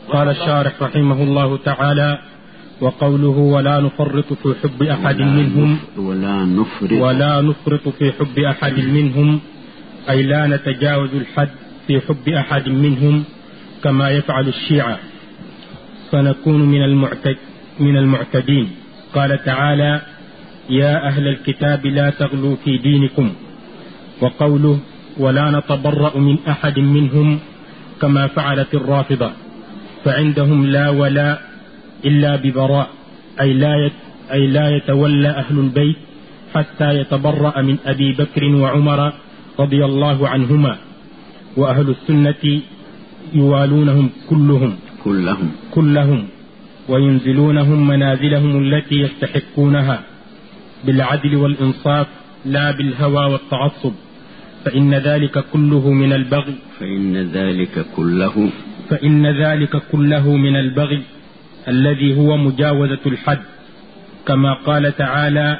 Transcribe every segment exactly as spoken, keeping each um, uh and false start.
قال الشارح رحمه الله تعالى: وقوله ولا نفرط في حب أحد منهم ولا نفرط, ولا نفرط في حب أحد منهم أي لا نتجاوز الحد في حب أحد منهم كما يفعل الشيعة فنكون من المعتد من المعتدين. قال تعالى: يا أهل الكتاب لا تغلوا في دينكم. وقوله ولا نتبرأ من أحد منهم كما فعلت الرافضة، فعندهم لا ولاء إلا ببراء، أي لا أي لا يتولى أهل البيت حتى يتبرأ من أبي بكر وعمر رضي الله عنهما، وأهل السنة يوالونهم كلهم كلهم كلهم وينزلونهم منازلهم التي يستحقونها بالعدل والإنصاف لا بالهوى والتعصب، فإن ذلك كله من البغي فإن ذلك كله فإن ذلك كله من البغي الذي هو مجاوزة الحد، كما قال تعالى: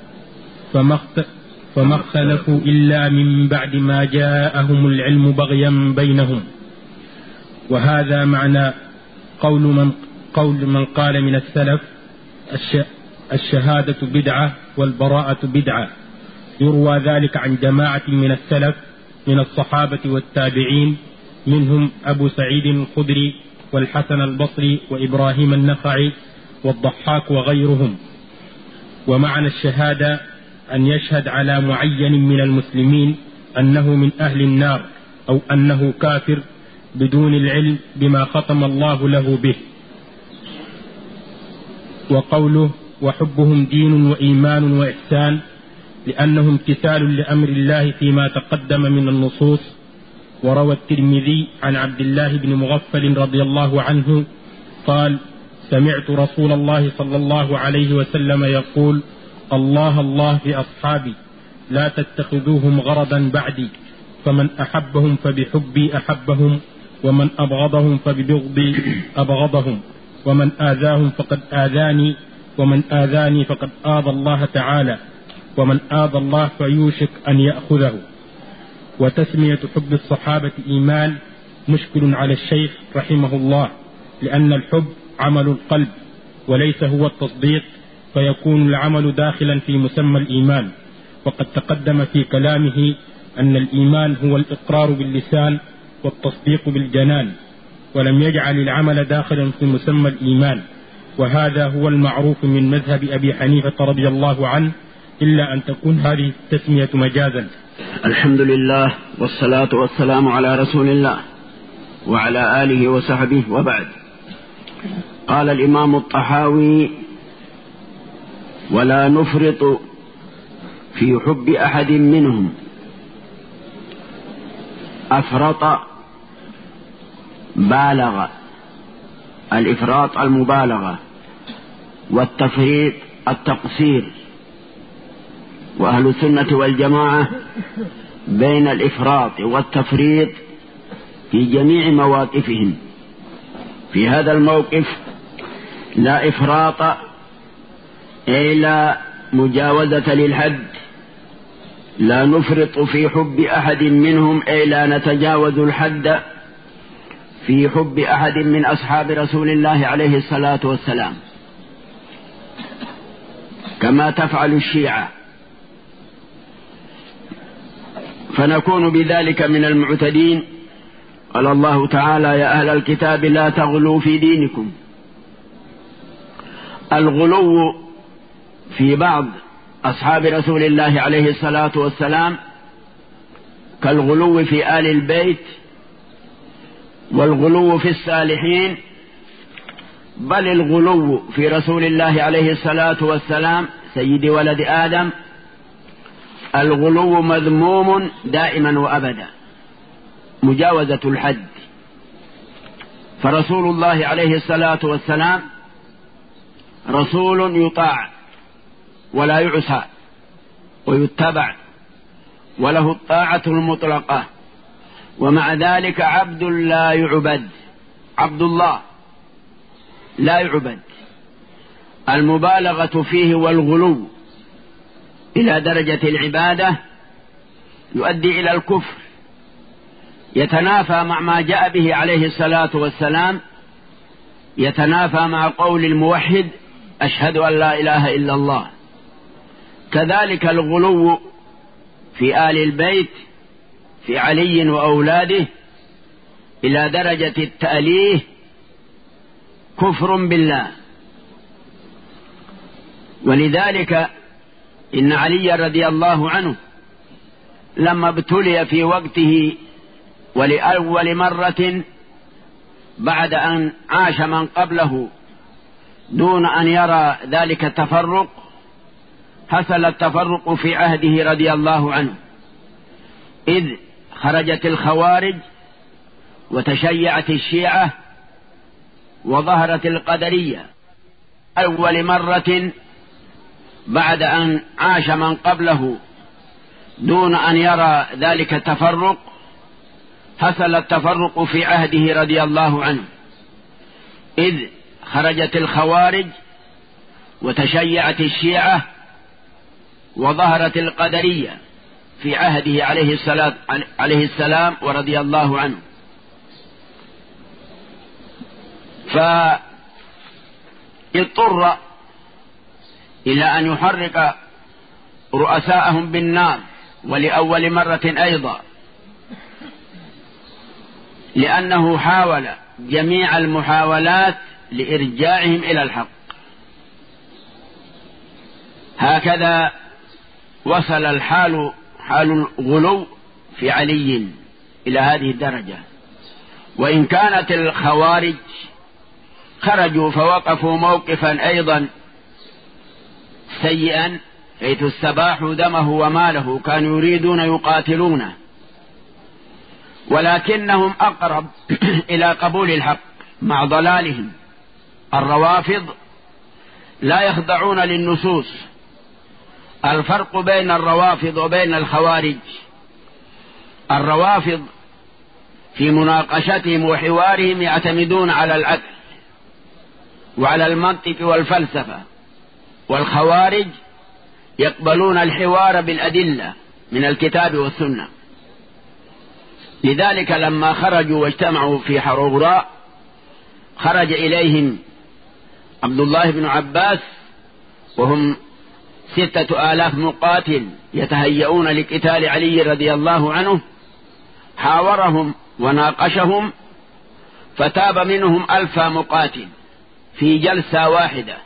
فما اختلفوا إلا من بعد ما جاءهم العلم بغيا بينهم. وهذا معنى قول من, قول من قال من السلف: الشهادة بدعة والبراءة بدعة. يروى ذلك عن جماعة من السلف من الصحابة والتابعين، منهم أبو سعيد الخدري والحسن البصري وإبراهيم النخعي والضحاك وغيرهم. ومعنى الشهادة أن يشهد على معين من المسلمين أنه من أهل النار أو أنه كافر بدون العلم بما ختم الله له به. وقوله وحبهم دين وإيمان وإحسان لأنه امتثال لأمر الله فيما تقدم من النصوص. وروى الترمذي عن عبد الله بن مغفل رضي الله عنه قال: سمعت رسول الله صلى الله عليه وسلم يقول: الله الله في أصحابي لا تتخذوهم غرضا بعدي، فمن أحبهم فبحبي أحبهم، ومن أبغضهم فببغضي أبغضهم، ومن آذاهم فقد آذاني، ومن آذاني فقد آذى الله تعالى، ومن آذى الله فيوشك أن يأخذه. وتسمية حب الصحابة إيمان مشكل على الشيخ رحمه الله، لأن الحب عمل القلب وليس هو التصديق، فيكون العمل داخلا في مسمى الإيمان. وقد تقدم في كلامه أن الإيمان هو الإقرار باللسان والتصديق بالجنان، ولم يجعل العمل داخلا في مسمى الإيمان، وهذا هو المعروف من مذهب أبي حنيفة رضي الله عنه، إلا أن تكون هذه التسمية مجازا. الحمد لله والصلاة والسلام على رسول الله وعلى آله وصحبه، وبعد. قال الإمام الطحاوي: ولا نفرط في حب أحد منهم. أفرط بالغ، الإفراط المبالغة، والتفريط التقصير. وأهل السنة والجماعة بين الإفراط والتفريط في جميع مواقفهم. في هذا الموقف لا إفراط أي لا مجاوزة للحد، لا نفرط في حب أحد منهم أي لا نتجاوز الحد في حب أحد من أصحاب رسول الله عليه الصلاة والسلام كما تفعل الشيعة، فنكون بذلك من المعتدين. قال الله تعالى: يا أهل الكتاب لا تغلوا في دينكم. الغلو في بعض أصحاب رسول الله عليه الصلاة والسلام كالغلو في آل البيت والغلو في الصالحين، بل الغلو في رسول الله عليه الصلاة والسلام سيد ولد آدم الغلو مذموم دائما وأبدا، مجاوزة الحد. فرسول الله عليه الصلاة والسلام رسول يطاع ولا يعصى ويتبع، وله الطاعة المطلقة، ومع ذلك عبد لا يعبد، عبد الله لا يعبد. المبالغة فيه والغلو إلى درجة العبادة يؤدي إلى الكفر، يتنافى مع ما جاء به عليه الصلاة والسلام يتنافى مع قول الموحد أشهد أن لا إله إلا الله. كذلك الغلو في آل البيت في علي وأولاده إلى درجة التأليه كفر بالله. ولذلك إن علي رضي الله عنه لما ابتلي في وقته ولأول مرة بعد أن عاش من قبله دون أن يرى ذلك التفرق، حصل التفرق في عهده رضي الله عنه، إذ خرجت الخوارج وتشيعت الشيعة وظهرت القدرية. أول مرة بعد أن عاش من قبله دون أن يرى ذلك التفرق، حصل التفرق في عهده رضي الله عنه، إذ خرجت الخوارج وتشيعت الشيعة وظهرت القدرية في عهده عليه الصلاة عليه السلام ورضي الله عنه. فاضطر إلى أن يحرق رؤساءهم بالنار، ولأول مرة أيضا، لأنه حاول جميع المحاولات لإرجاعهم إلى الحق. هكذا وصل الحال حال الغلو في علي إلى هذه الدرجة. وإن كانت الخوارج خرجوا فوقفوا موقفا أيضا سيئا، حيث استباحوا دمه وماله، كانوا يريدون يقاتلونه، ولكنهم أقرب إلى قبول الحق مع ضلالهم. الروافض لا يخضعون للنصوص. الفرق بين الروافض وبين الخوارج: الروافض في مناقشتهم وحوارهم يعتمدون على العقل وعلى المنطق والفلسفة، والخوارج يقبلون الحوار بالأدلة من الكتاب والسنة. لذلك لما خرجوا واجتمعوا في حروراء خرج إليهم عبد الله بن عباس وهم ستة آلاف مقاتل يتهيئون لقتال علي رضي الله عنه، حاورهم وناقشهم فتاب منهم ألف مقاتل في جلسة واحدة،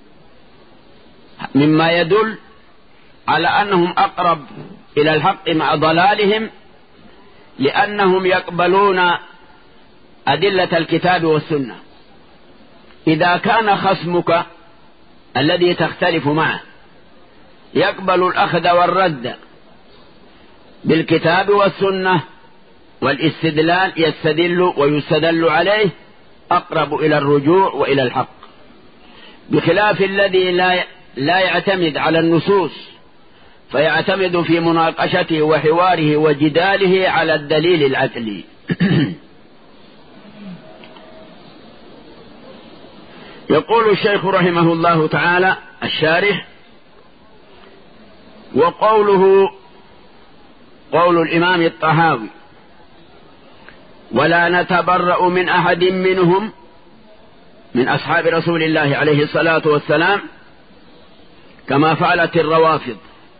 مما يدل على أنهم أقرب إلى الحق مع ضلالهم، لأنهم يقبلون أدلة الكتاب والسنة. إذا كان خصمك الذي تختلف معه يقبل الأخذ والرد بالكتاب والسنة والاستدلال، يستدل ويستدل عليه، أقرب إلى الرجوع وإلى الحق، بخلاف الذي لا لا يعتمد على النصوص، فيعتمد في مناقشته وحواره وجداله على الدليل العقلي. يقول الشيخ رحمه الله تعالى الشارح: وقوله قول الإمام الطحاوي: ولا نتبرأ من أحد منهم من أصحاب رسول الله عليه الصلاة والسلام كما فعلت الروافض.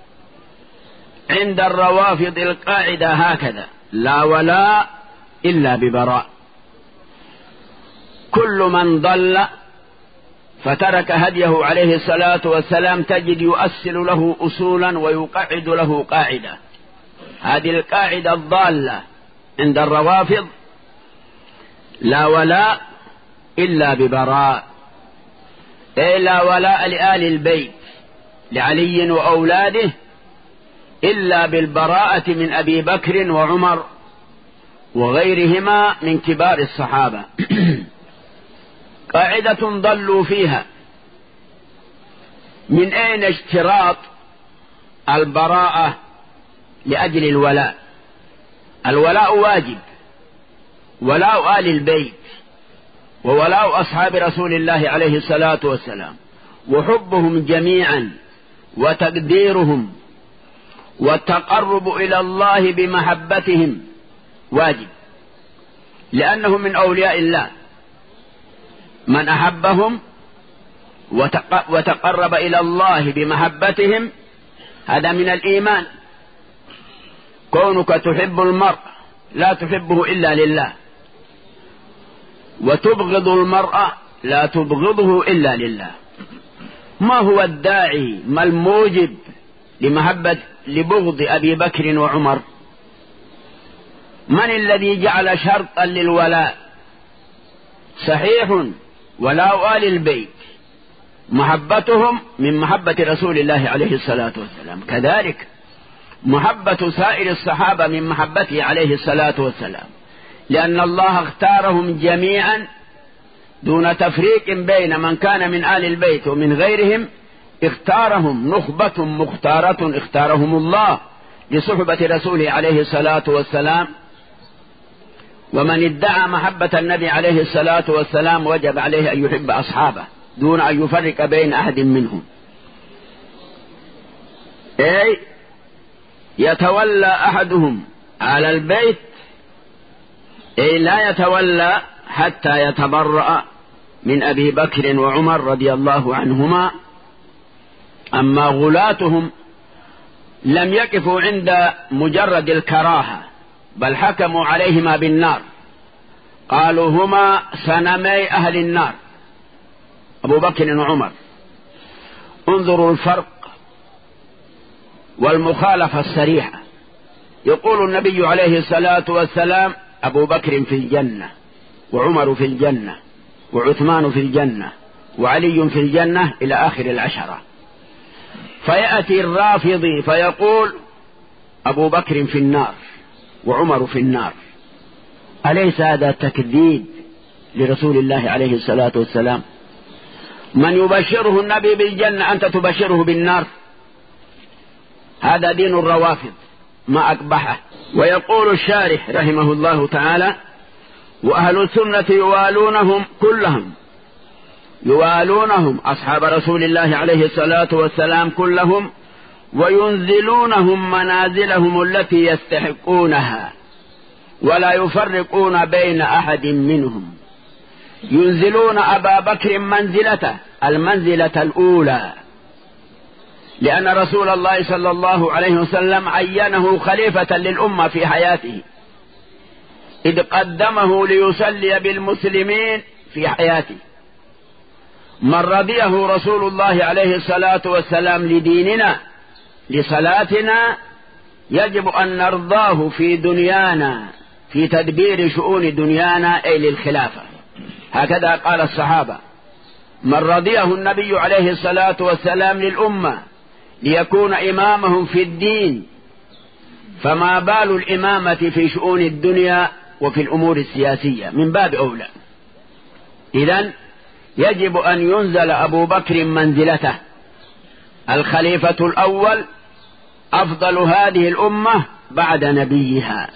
عند الروافض القاعدة هكذا: لا ولاء إلا ببراء. كل من ضل فترك هديه عليه الصلاة والسلام تجد يؤصل له أصولا ويقعد له قاعدة. هذه القاعدة الضالة عند الروافض: لا ولاء إلا ببراء، أي لا ولاء لآل البيت لعلي وأولاده إلا بالبراءة من أبي بكر وعمر وغيرهما من كبار الصحابة. قاعدة ضلوا فيها. من أين اشتراط البراءة لأجل الولاء؟ الولاء واجب، ولاء آل البيت وولاء أصحاب رسول الله عليه الصلاة والسلام، وحبهم جميعا وتقديرهم والتقرب إلى الله بمحبتهم واجب، لأنهم من أولياء الله. من أحبهم وتقرب إلى الله بمحبتهم هذا من الإيمان. كونك تحب المرء لا تحبه إلا لله، وتبغض المرء لا تبغضه إلا لله. ما هو الداعي ما الموجب لمحبة لبغض أبي بكر وعمر؟ من الذي جعل شرطا للولاء؟ صحيح ولاء آل البيت محبتهم من محبة رسول الله عليه الصلاة والسلام، كذلك محبة سائر الصحابة من محبته عليه الصلاة والسلام، لأن الله اختارهم جميعا دون تفريق بين من كان من آل البيت ومن غيرهم. اختارهم نخبة مختارة اختارهم الله لصحبة رسوله عليه الصلاة والسلام. ومن ادعى محبة النبي عليه الصلاة والسلام وجب عليه أن يحب أصحابه دون أن يفرق بين أحد منهم. أي يتولى أحدهم على البيت، أي لا يتولى حتى يتبرأ من أبي بكر وعمر رضي الله عنهما. أما غلاتهم لم يقفوا عند مجرد الكراهة، بل حكموا عليهما بالنار، قالوا هما سنمي أهل النار أبو بكر وعمر. انظروا الفرق والمخالفة الصريحة. يقول النبي عليه الصلاة والسلام أبو بكر في الجنة، وعمر في الجنة، وعثمان في الجنة، وعلي في الجنة، إلى آخر العشرة. فيأتي الرافضي فيقول أبو بكر في النار وعمر في النار. أليس هذا تكذيب لرسول الله عليه الصلاة والسلام؟ من يبشره النبي بالجنة أنت تبشره بالنار؟ هذا دين الروافض ما أقبحه. ويقول الشارح رحمه الله تعالى: وأهل السنة يوالونهم كلهم، يوالونهم أصحاب رسول الله عليه الصلاة والسلام كلهم، وينزلونهم منازلهم التي يستحقونها، ولا يفرقون بين أحد منهم. ينزلون أبا بكر منزلته المنزلة الأولى، لأن رسول الله صلى الله عليه وسلم عينه خليفة للأمة في حياته، إذ قدمه ليصلي بالمسلمين في حياته. من رضيه رسول الله عليه الصلاة والسلام لديننا لصلاتنا يجب أن نرضاه في دنيانا في تدبير شؤون دنيانا، أي للخلافة. هكذا قال الصحابة: من رضيه النبي عليه الصلاة والسلام للأمة ليكون إمامهم في الدين، فما بال الإمامة في شؤون الدنيا وفي الأمور السياسية؟ من باب أولى. إذن يجب أن ينزل أبو بكر منزلته، الخليفة الأول أفضل هذه الأمة بعد نبيها.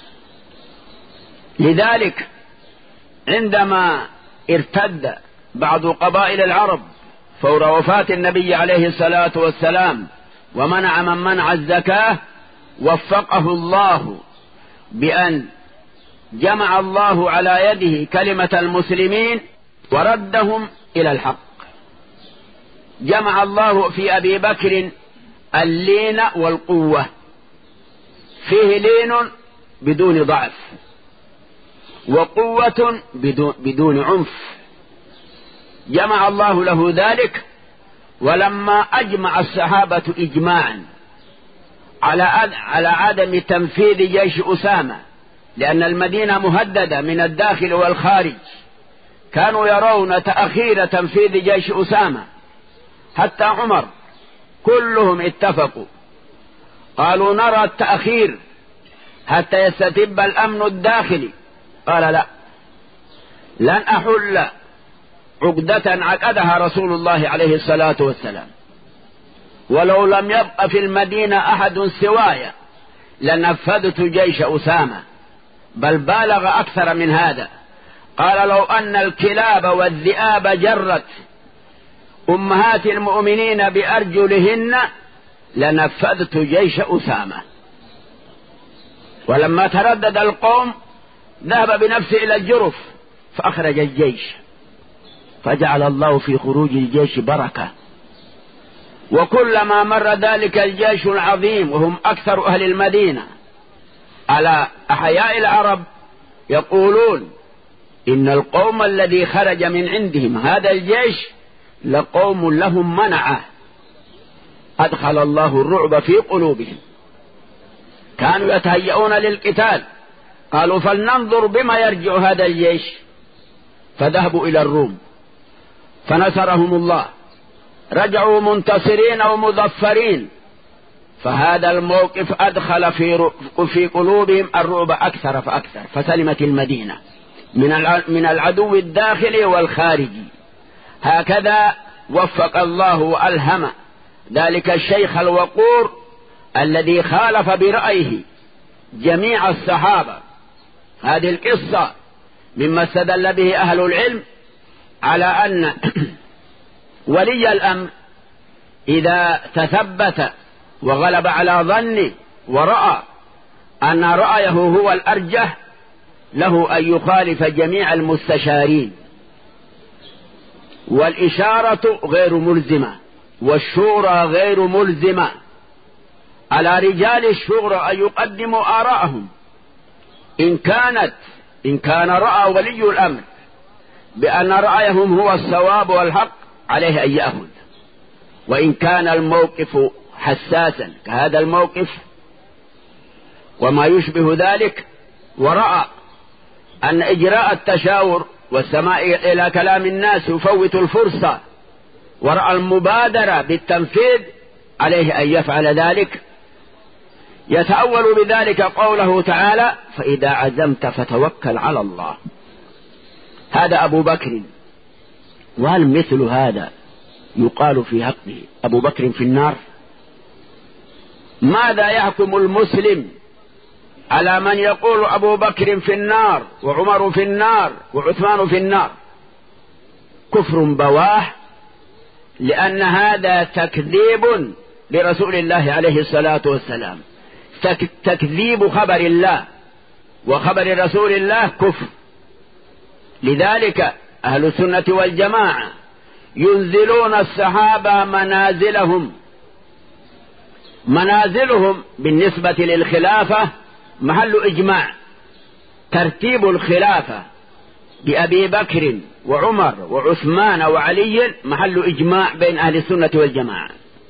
لذلك عندما ارتد بعض قبائل العرب فور وفاة النبي عليه الصلاة والسلام ومنع من منع الزكاة، وفقه الله بأن جمع الله على يده كلمة المسلمين وردهم إلى الحق. جمع الله في أبي بكر اللين والقوة، فيه لين بدون ضعف، وقوة بدون, بدون عنف. جمع الله له ذلك. ولما أجمع الصحابة إجماعا على على عدم تنفيذ جيش أسامة، لأن المدينة مهددة من الداخل والخارج، كانوا يرون تأخير تنفيذ جيش أسامة، حتى عمر كلهم اتفقوا قالوا نرى التأخير حتى يستتب الأمن الداخلي. قال لا، لن أحل عقدة عقدها رسول الله عليه الصلاة والسلام، ولو لم يبق في المدينة أحد سواي لنفذت جيش أسامة، بل بالغ أكثر من هذا. قال لو أن الكلاب والذئاب جرت أمهات المؤمنين بأرجلهن لنفذت جيش أسامة. ولما تردد القوم ذهب بنفسه إلى الجرف فأخرج الجيش، فجعل الله في خروج الجيش بركة. وكلما مر ذلك الجيش العظيم وهم أكثر أهل المدينة على أحياء العرب يقولون إن القوم الذي خرج من عندهم هذا الجيش لقوم لهم منعة، أدخل الله الرعب في قلوبهم، كانوا يتهيئون للقتال، قالوا فلننظر بما يرجع هذا الجيش، فذهبوا إلى الروم فنصرهم الله، رجعوا منتصرين ومظفرين، فهذا الموقف أدخل في في قلوبهم الرعب أكثر فأكثر، فسلمت المدينة من العدو الداخلي والخارجي. هكذا وفق الله وألهم ذلك الشيخ الوقور الذي خالف برأيه جميع الصحابة. هذه القصة مما استدل به أهل العلم على أن ولي الأمر إذا تثبت وغلب على ظنه ورأى أن رأيه هو الأرجح له أن يخالف جميع المستشارين، والإشارة غير ملزمة والشورى غير ملزمة، على رجال الشورى أن يقدموا آراءهم. إن كانت إن كان رأى ولي الأمر بأن رأيهم هو الصواب والحق عليه أن يأخذ، وإن كان الموقف حساسا كهذا الموقف وما يشبه ذلك، ورأى أن إجراء التشاور والسماع إلى كلام الناس يفوت الفرصة، ورأى المبادرة بالتنفيذ، عليه أن يفعل ذلك. يتأول بذلك قوله تعالى فإذا عزمت فتوكل على الله. هذا أبو بكر، وهل مثل هذا يقال في حقه أبو بكر في النار؟ ماذا يحكم المسلم على من يقول أبو بكر في النار وعمر في النار وعثمان في النار؟ كفر بواح، لأن هذا تكذيب لرسول الله عليه الصلاة والسلام، تكذيب خبر الله وخبر رسول الله كفر. لذلك أهل السنة والجماعة ينزلون الصحابة منازلهم منازلهم بالنسبة للخلافة محل إجماع. ترتيب الخلافة بأبي بكر وعمر وعثمان وعلي محل إجماع بين أهل السنة والجماعة،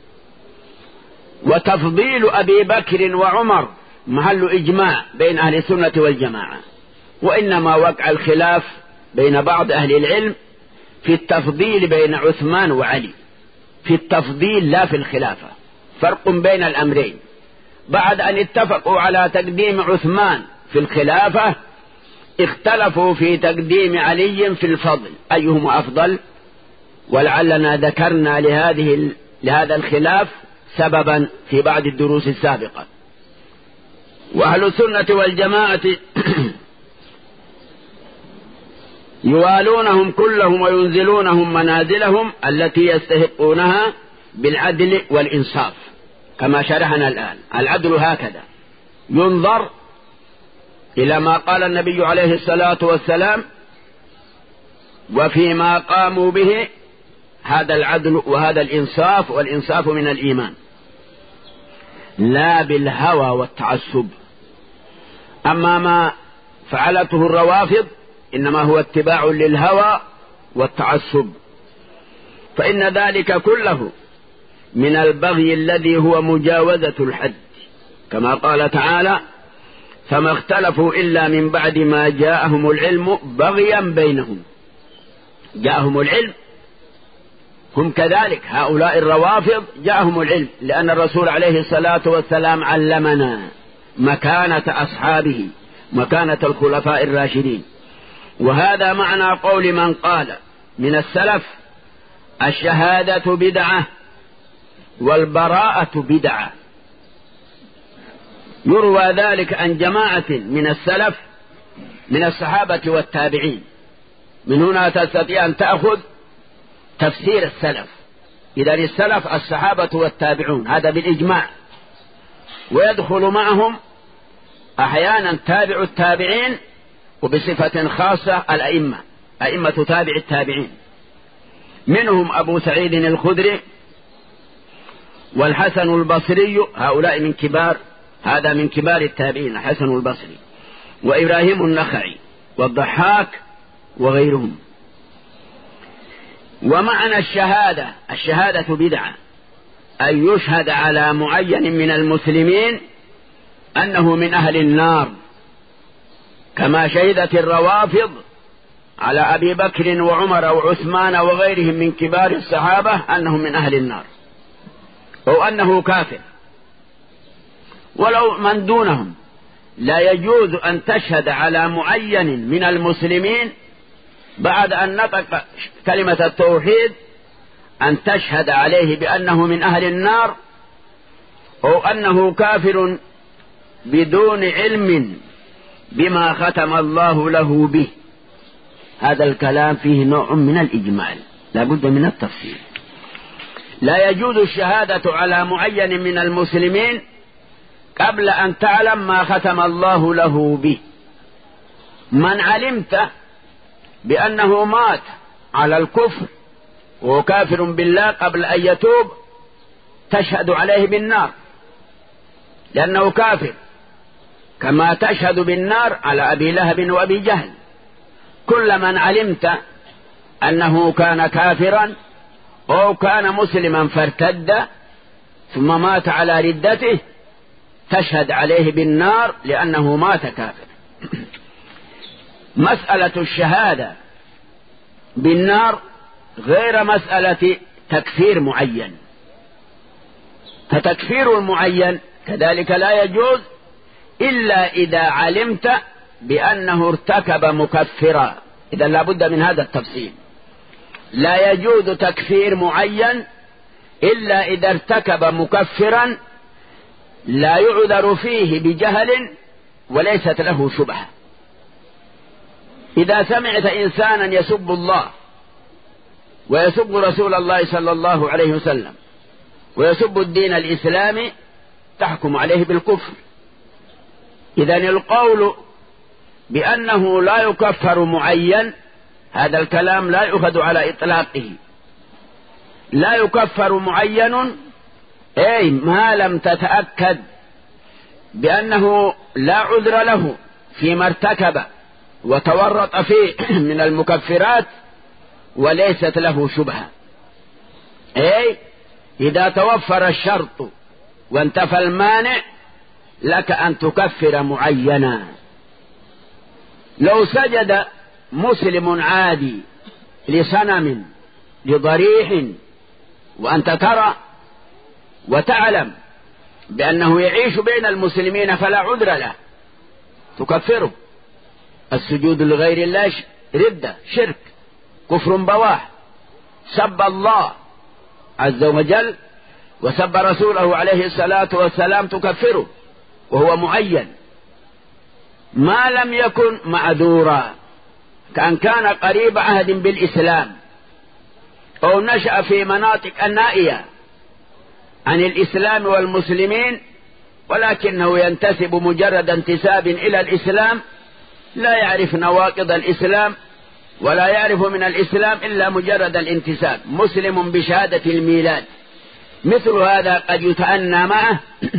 وتفضيل أبي بكر وعمر محل إجماع بين أهل السنة والجماعة. وإنما وقع الخلاف بين بعض أهل العلم في التفضيل بين عثمان وعلي، في التفضيل لا في الخلافة، فرق بين الأمرين. بعد أن اتفقوا على تقديم عثمان في الخلافة اختلفوا في تقديم علي في الفضل، أيهما أفضل؟ ولعلنا ذكرنا لهذه لهذا الخلاف سببا في بعض الدروس السابقة. وأهل السنة والجماعة يوالونهم كلهم وينزلونهم منازلهم التي يستحقونها بالعدل والإنصاف، كما شرحنا الآن. العدل هكذا ينظر إلى ما قال النبي عليه الصلاة والسلام وفيما قاموا به، هذا العدل وهذا الإنصاف، والإنصاف من الإيمان، لا بالهوى والتعصب. أما ما فعلته الروافض إنما هو اتباع للهوى والتعصب، فإن ذلك كله من البغي الذي هو مجاوزة الحد، كما قال تعالى فما اختلفوا إلا من بعد ما جاءهم العلم بغيا بينهم. جاءهم العلم، هم كذلك هؤلاء الروافض جاءهم العلم، لأن الرسول عليه الصلاة والسلام علمنا مكانة أصحابه، مكانة الخلفاء الراشدين. وهذا معنى قول من قال من السلف الشهادة بدعة والبراءة بدعة. يروى ذلك عن جماعة من السلف من الصحابة والتابعين. من هنا تستطيع أن تأخذ تفسير السلف. إذن السلف الصحابة والتابعون، هذا بالإجماع، ويدخل معهم أحيانا تابع التابعين، وبصفة خاصة الأئمة، أئمة تابع التابعين، منهم أبو سعيد الخدري والحسن البصري، هؤلاء من كبار هذا من كبار التابعين الحسن البصري، وإبراهيم النخعي والضحاك وغيرهم. ومعنى الشهادة، الشهادة بدعة، أن يشهد على معين من المسلمين أنه من أهل النار، كما شهدت الروافض على أبي بكر وعمر وعثمان وغيرهم من كبار الصحابة أنهم من أهل النار، أو أنه كافر. ولو من دونهم لا يجوز أن تشهد على معين من المسلمين بعد أن نطق كلمة التوحيد أن تشهد عليه بأنه من أهل النار أو أنه كافر بدون علم بما ختم الله له به. هذا الكلام فيه نوع من الإجمال، لا بد من التفصيل. لا يجوز الشهادة على معين من المسلمين قبل أن تعلم ما ختم الله له به. من علمت بأنه مات على الكفر وهو كافر بالله قبل أن يتوب تشهد عليه بالنار لأنه كافر، كما تشهد بالنار على أبي لهب وأبي جهل. كل من علمت أنه كان كافرا أو كان مسلما فارتد ثم مات على ردته تشهد عليه بالنار لأنه مات كافر. مسألة الشهادة بالنار غير مسألة تكفير معين، فتكفير المعين كذلك لا يجوز إلا إذا علمت بأنه ارتكب مكفرا. إذا لا بد من هذا التفصيل. لا يجوز تكفير معين إلا إذا ارتكب مكفرا لا يعذر فيه بجهل وليست له شبهة. إذا سمعت إنسانا يسب الله ويسب رسول الله صلى الله عليه وسلم ويسب الدين الإسلامي تحكم عليه بالكفر. إذن القول بأنه لا يكفر معين هذا الكلام لا يؤخذ على إطلاقه. لا يكفر معين أي ما لم تتأكد بأنه لا عذر له فيما ارتكب وتورط فيه من المكفرات وليست له شبهة. أي إذا توفر الشرط وانتفى المانع لك أن تكفر معينا. لو سجد مسلم عادي لصنم لضريح وأنت ترى وتعلم بأنه يعيش بين المسلمين فلا عذر له تكفره. السجود لغير الله ردة شرك كفر بواح. سب الله عز وجل وسب رسوله عليه الصلاة والسلام تكفره وهو معين ما لم يكن معذورا، كأن كان قريب عهد بالإسلام أو نشأ في مناطق النائية عن الإسلام والمسلمين ولكنه ينتسب مجرد انتساب إلى الإسلام، لا يعرف نواقض الإسلام ولا يعرف من الإسلام إلا مجرد الانتساب، مسلم بشهادة الميلاد. مثل هذا قد يتأنى معه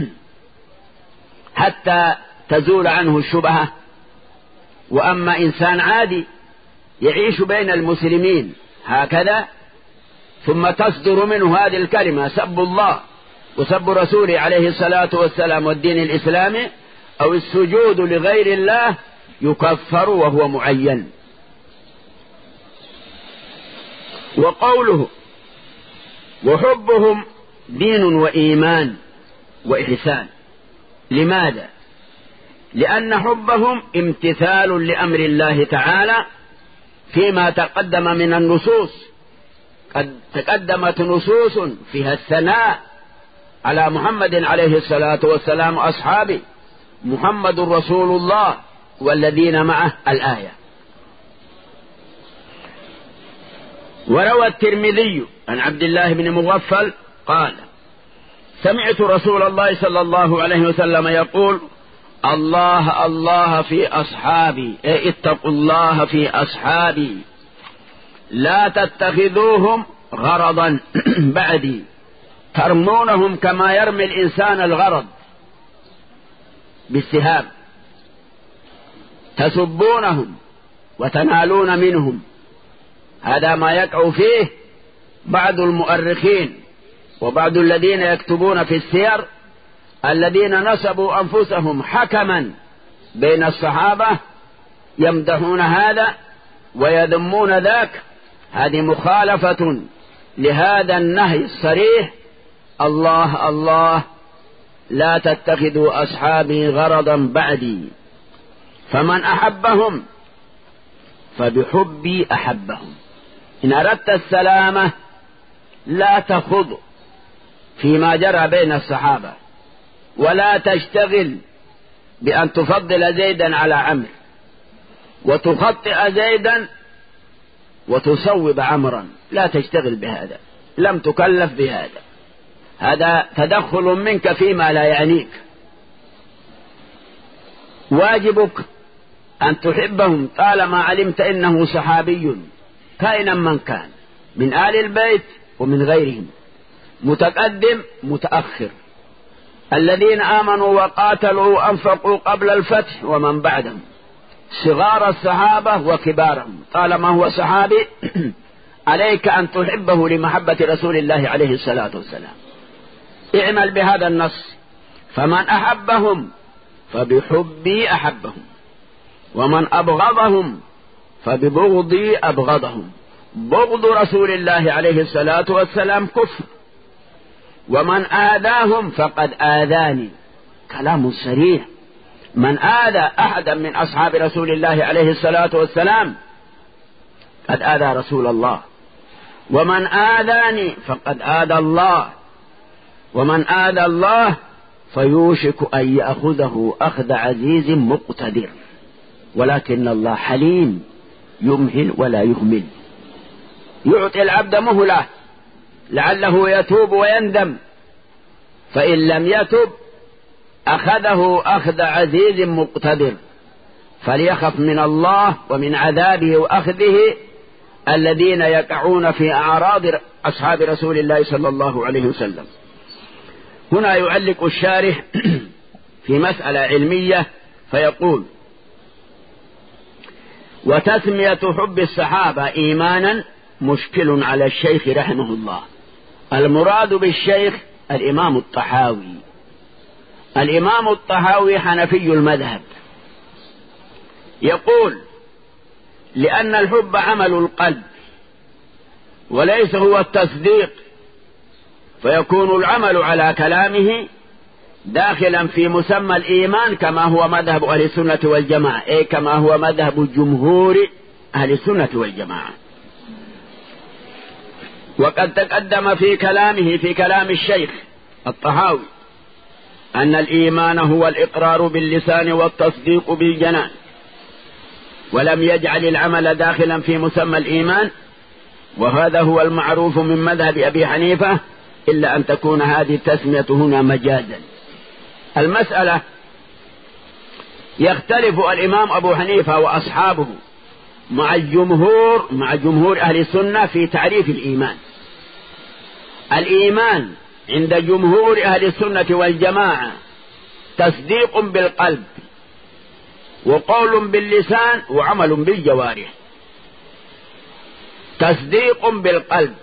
حتى تزول عنه الشبهة. وأما إنسان عادي يعيش بين المسلمين هكذا ثم تصدر منه هذه الكلمة سب الله وسب رسوله عليه الصلاة والسلام والدين الإسلامي أو السجود لغير الله يكفر وهو معين. وقوله وحبهم دين وإيمان وإحسان. لماذا؟ لأن حبهم امتثال لأمر الله تعالى فيما تقدم من النصوص. قد تقدمت نصوص فيها الثناء على محمد عليه الصلاة والسلام أصحابه محمد رسول الله والذين معه الآية. وروى الترمذي عن عبد الله بن مغفل قال سمعت رسول الله صلى الله عليه وسلم يقول الله الله في أصحابي، اتقوا الله في أصحابي لا تتخذوهم غرضا بعدي ترمونهم كما يرمي الإنسان الغرض بالسهام، تسبونهم وتنالون منهم. هذا ما يقع فيه بعض المؤرخين وبعض الذين يكتبون في السير الذين نسبوا أنفسهم حكما بين الصحابة، يمدحون هذا ويذمون ذاك. هذه مخالفة لهذا النهي الصريح: الله الله لا تتخذوا أصحابي غرضا بعدي، فمن أحبهم فبحبي أحبهم. إن أردت السلامة لا تخض فيما جرى بين الصحابة، ولا تشتغل بأن تفضل زيدا على عمرو وتخطئ زيدا وتصوب عمرا، لا تشتغل بهذا، لم تكلف بهذا، هذا تدخل منك فيما لا يعنيك. واجبك أن تحبهم طالما علمت إنه صحابي كائنا من كان، من آل البيت ومن غيرهم، متقدم متأخر، الذين آمنوا وقاتلوا وأنفقوا قبل الفتح ومن بعدهم، صغار الصحابة وكبارهم، طالما هو صحابي عليك أن تحبه لمحبة رسول الله عليه الصلاة والسلام. اعمل بهذا النص: فمن أحبهم فبحبي أحبهم، ومن أبغضهم فببغضي أبغضهم. بغض رسول الله عليه الصلاة والسلام كفر، ومن آذاهم فقد آذاني. كلام صريح: من آذى أحدا من أصحاب رسول الله عليه الصلاة والسلام قد آذى رسول الله، ومن آذاني فقد آذى الله، ومن آذى الله فيوشك أن يأخذه أخذ عزيز مقتدر. ولكن الله حليم يمهل ولا يهمل، يعطي العبد مهلة لعله يتوب ويندم، فإن لم يتب أخذه أخذ عزيز مقتدر. فليخف من الله ومن عذابه وأخذه الذين يقعون في أعراض أصحاب رسول الله صلى الله عليه وسلم. هنا يعلق الشارح في مسألة علمية فيقول: وتسمية حب الصحابة إيمانا مشكل على الشيخ رحمه الله. المراد بالشيخ الإمام الطحاوي. الإمام الطحاوي حنفي المذهب، يقول: لأن الحب عمل القلب وليس هو التصديق، فيكون العمل على كلامه داخلا في مسمى الإيمان كما هو مذهب أهل السنة والجماعة، أي كما هو مذهب جمهور أهل السنة والجماعة. وقد تقدم في كلامه في كلام الشيخ الطحاوي أن الإيمان هو الإقرار باللسان والتصديق بالجنان، ولم يجعل العمل داخلا في مسمى الإيمان، وهذا هو المعروف من مذهب أبي حنيفة، إلا أن تكون هذه التسمية هنا مجازا. المسألة يختلف الإمام أبو حنيفة وأصحابه مع الجمهور مع جمهور أهل السنة في تعريف الإيمان. الإيمان عند جمهور أهل السنة والجماعة تصديق بالقلب وقول باللسان وعمل بالجوارح. تصديق بالقلب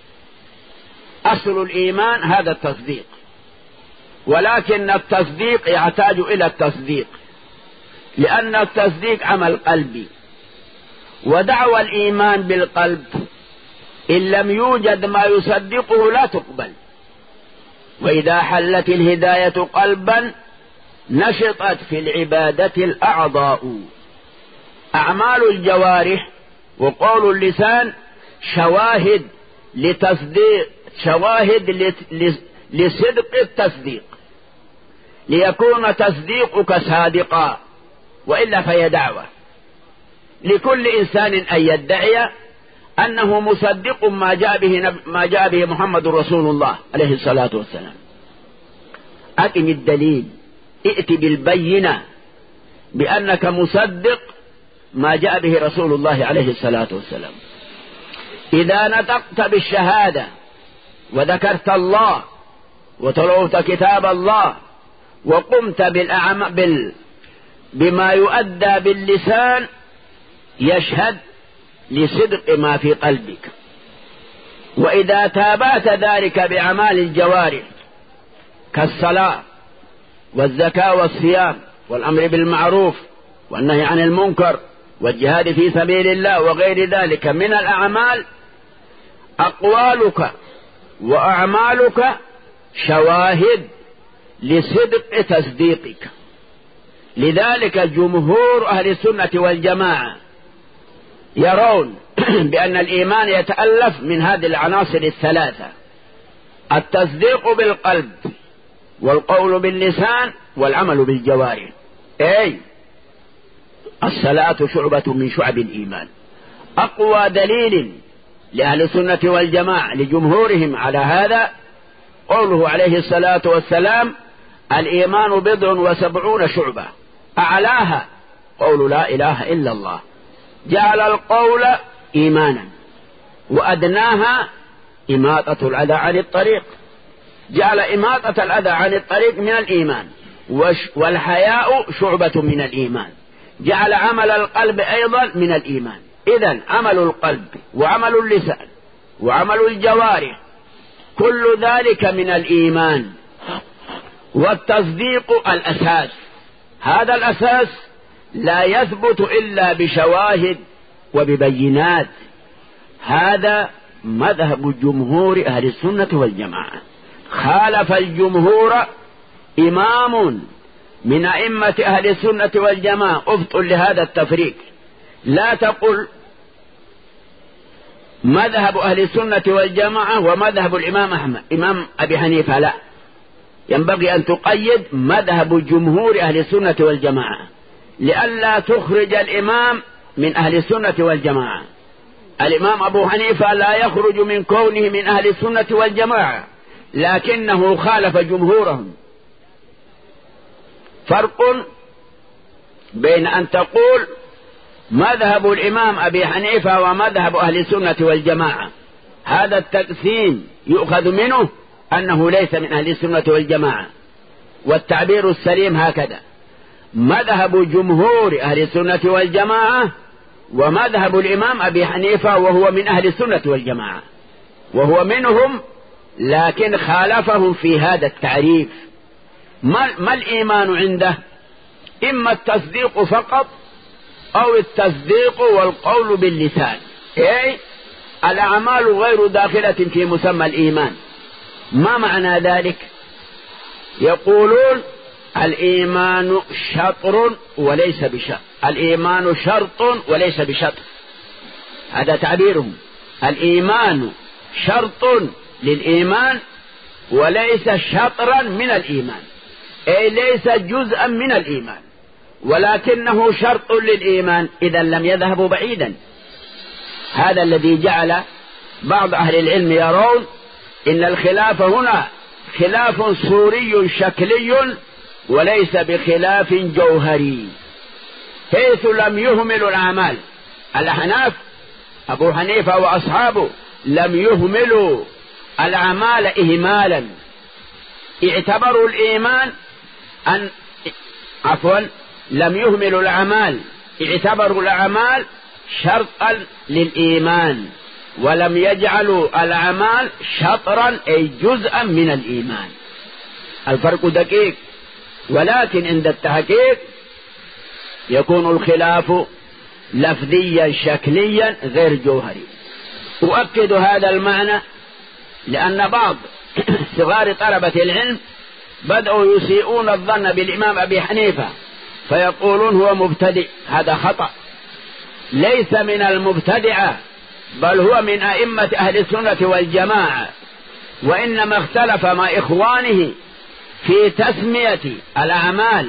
أصل الإيمان هذا التصديق، ولكن التصديق يحتاج إلى التصديق، لأن التصديق عمل قلبي، ودعوى الإيمان بالقلب إن لم يوجد ما يصدقه لا تقبل. وإذا حلت الهداية قلبا نشطت في العبادة الأعضاء. أعمال الجوارح وقول اللسان شواهد لتصديق، شواهد لصدق التصديق، ليكون تصديقك صادقا، وإلا فهي دعوة. لكل إنسان أن يدعي أنه مصدق ما جاء به, ما جاء به محمد رسول الله عليه الصلاة والسلام. أقم الدليل، ائت بالبينة بأنك مصدق ما جاء به رسول الله عليه الصلاة والسلام. إذا نطقت بالشهادة وذكرت الله وتلوت كتاب الله وقمت بالأعم... بال... بما يؤدى باللسان يشهد لصدق ما في قلبك. وإذا تابعت ذلك بأعمال الجوارح كالصلاة والزكاة والصيام والأمر بالمعروف والنهي عن المنكر والجهاد في سبيل الله وغير ذلك من الأعمال، أقوالك وأعمالك شواهد لصدق تصديقك. لذلك جمهور أهل السنة والجماعة يرون بأن الإيمان يتألف من هذه العناصر الثلاثة: التصديق بالقلب والقول باللسان والعمل بالجوارح. أي الصلاة شعبة من شعب الإيمان. أقوى دليل لأهل السنة والجماعة لجمهورهم على هذا قوله عليه الصلاة والسلام: الإيمان بضع وسبعون شعبة، أعلاها قول لا إله إلا الله، جعل القول إيمانا، وأدناها إماطة الأذى عن الطريق، جعل إماطة الأذى عن الطريق من الإيمان، والحياء شعبة من الإيمان، جعل عمل القلب أيضا من الإيمان. إذن عمل القلب وعمل اللسان وعمل الجوارح كل ذلك من الإيمان. والتصديق الأساس، هذا الأساس لا يثبت إلا بشواهد وببينات. هذا مذهب جمهور أهل السنة والجماعة. خالف الجمهور إمام من أئمة أهل السنة والجماعة، ابطل لهذا التفريق. لا تقل مذهب أهل السنة والجماعة ومذهب الإمام أحمد إمام أبي حنيفة، لا، ينبغي أن تقيد مذهب جمهور أهل السنة والجماعة لئلا تخرج الإمام من أهل السنة والجماعة. الإمام أبو حنيفة لا يخرج من كونه من أهل السنة والجماعة، لكنه خالف جمهورهم. فرق بين أن تقول مذهب الإمام أبي حنيفة ومذهب أهل السنة والجماعة، هذا التقسيم يؤخذ منه أنه ليس من أهل السنة والجماعة، والتعبير السليم هكذا: مذهب جمهور أهل السنة والجماعة ومذهب الإمام أبي حنيفة، وهو من أهل السنة والجماعة وهو منهم، لكن خالفهم في هذا التعريف. ما, ما الإيمان عنده؟ إما التصديق فقط أو التصديق والقول باللسان. أي الأعمال غير داخلة في مسمى الإيمان. ما معنى ذلك؟ يقولون الإيمان شطر وليس بشطر، الإيمان شرط وليس بشطر، هذا تعبيرهم. الإيمان شرط للإيمان وليس شطرا من الإيمان، أي ليس جزءا من الإيمان، ولكنه شرط للإيمان. إذا لم يذهبوا بعيدا. هذا الذي جعل بعض أهل العلم يرون إن الخلاف هنا خلاف صوري شكلي وليس بخلاف جوهري، حيث لم يهملوا الأعمال. الأحناف أبو حنيفة وأصحابه لم يهملوا الأعمال إهمالا، اعتبروا الإيمان أن عفوا لم يهملوا الأعمال، اعتبروا الأعمال شرطا للإيمان، ولم يجعلوا الأعمال شطرا أي جزءا من الإيمان. الفرق دقيق، ولكن عند التحقيق يكون الخلاف لفظيا شكليا غير جوهري. أؤكد هذا المعنى لأن بعض صغار طلبة العلم بدأوا يسيئون الظن بالإمام أبي حنيفة فيقولون هو مبتدئ. هذا خطأ، ليس من المبتدعة، بل هو من أئمة أهل السنة والجماعة، وإنما اختلف مع إخوانه في تسمية الأعمال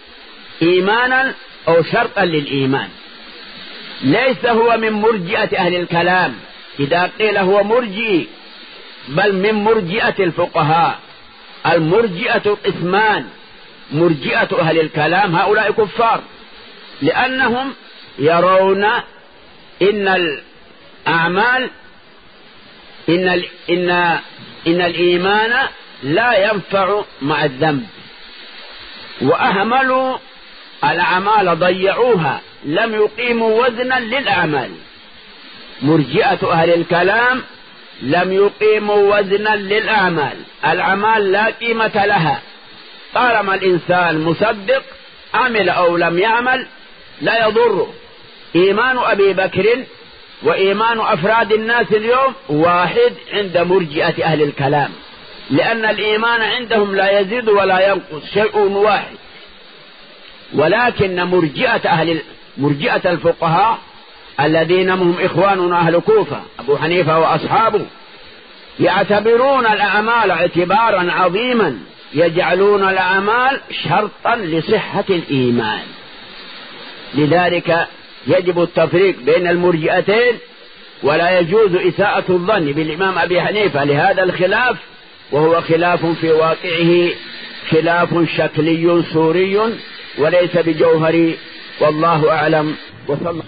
إيمانا أو شرطا للإيمان. ليس هو من مرجئة أهل الكلام إذا قيل هو مرجئ، بل من مرجئة الفقهاء. المرجئة قسمان: مرجئة أهل الكلام هؤلاء كفار، لأنهم يرون إن الأعمال إن, إن, إن الإيمان لا ينفع مع الذنب، وأهملوا الأعمال ضيعوها، لم يقيموا وزنا للأعمال. مرجئة أهل الكلام لم يقيموا وزنا للأعمال، الأعمال لا قيمة لها، طالما الإنسان مصدق عمل أو لم يعمل لا يضره. إيمان أبي بكر وإيمان أفراد الناس اليوم واحد عند مرجئة أهل الكلام، لأن الإيمان عندهم لا يزيد ولا ينقص، شيء واحد. ولكن مرجئة أهل مرجئة الفقهاء الذين هم إخواننا أهل كوفة أبو حنيفة وأصحابه يعتبرون الأعمال اعتبارا عظيما، يجعلون الأعمال شرطا لصحة الإيمان. لذلك يجب التفريق بين المرجئتين، ولا يجوز إساءة الظن بالإمام أبي حنيفة لهذا الخلاف، وهو خلاف في واقعه خلاف شكلي صوري وليس بجوهري، والله أعلم. وصلى.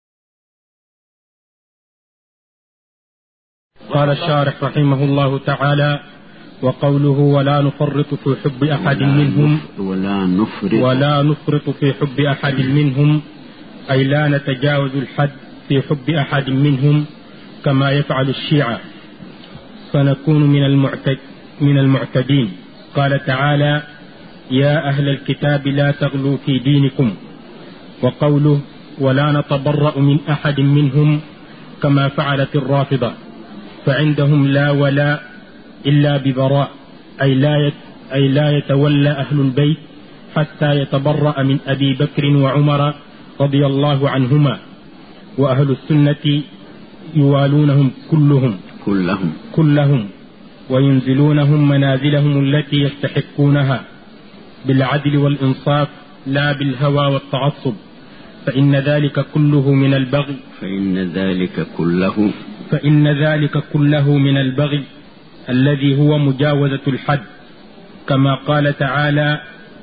قال الشارح رحمه الله تعالى: وقوله ولا نفرط في حب أحد منهم ولا نفرط, ولا نفرط في حب أحد منهم، أي لا نتجاوز الحد في حب أحد منهم كما يفعل الشيعة، فنكون من المعتد من المعتدين. قال تعالى: يا أهل الكتاب لا تغلوا في دينكم. وقوله ولا نتبرأ من أحد منهم كما فعلت الرافضة، فعندهم لا ولا إلا ببراء، أي لا أي لا يتولى أهل البيت حتى يتبرأ من أبي بكر وعمر رضي الله عنهما. وأهل السنة يوالونهم كلهم كلهم كلهم وينزلونهم منازلهم التي يستحقونها بالعدل والإنصاف لا بالهوى والتعصب، فإن ذلك كله من البغي فإن ذلك كله فإن ذلك كله من البغي الذي هو مجاوزة الحد، كما قال تعالى: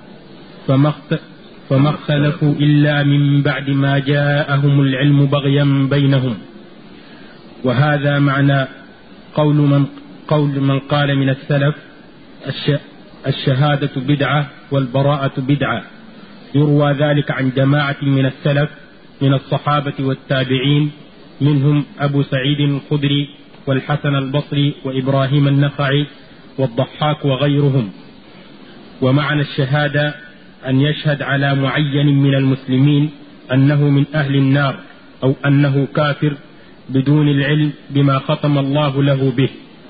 فما اختلفوا إلا من بعد ما جاءهم العلم بغيا بينهم. وهذا معنى قول من, قول من قال من السلف: الشهادة بدعة والبراءة بدعة. يروى ذلك عن جماعة من السلف من الصحابة والتابعين، منهم أبو سعيد الخدري والحسن البصري وإبراهيم النخعي والضحاك وغيرهم. ومعنى الشهادة أن يشهد على معين من المسلمين أنه من أهل النار أو أنه كافر بدون العلم بما ختم الله له به.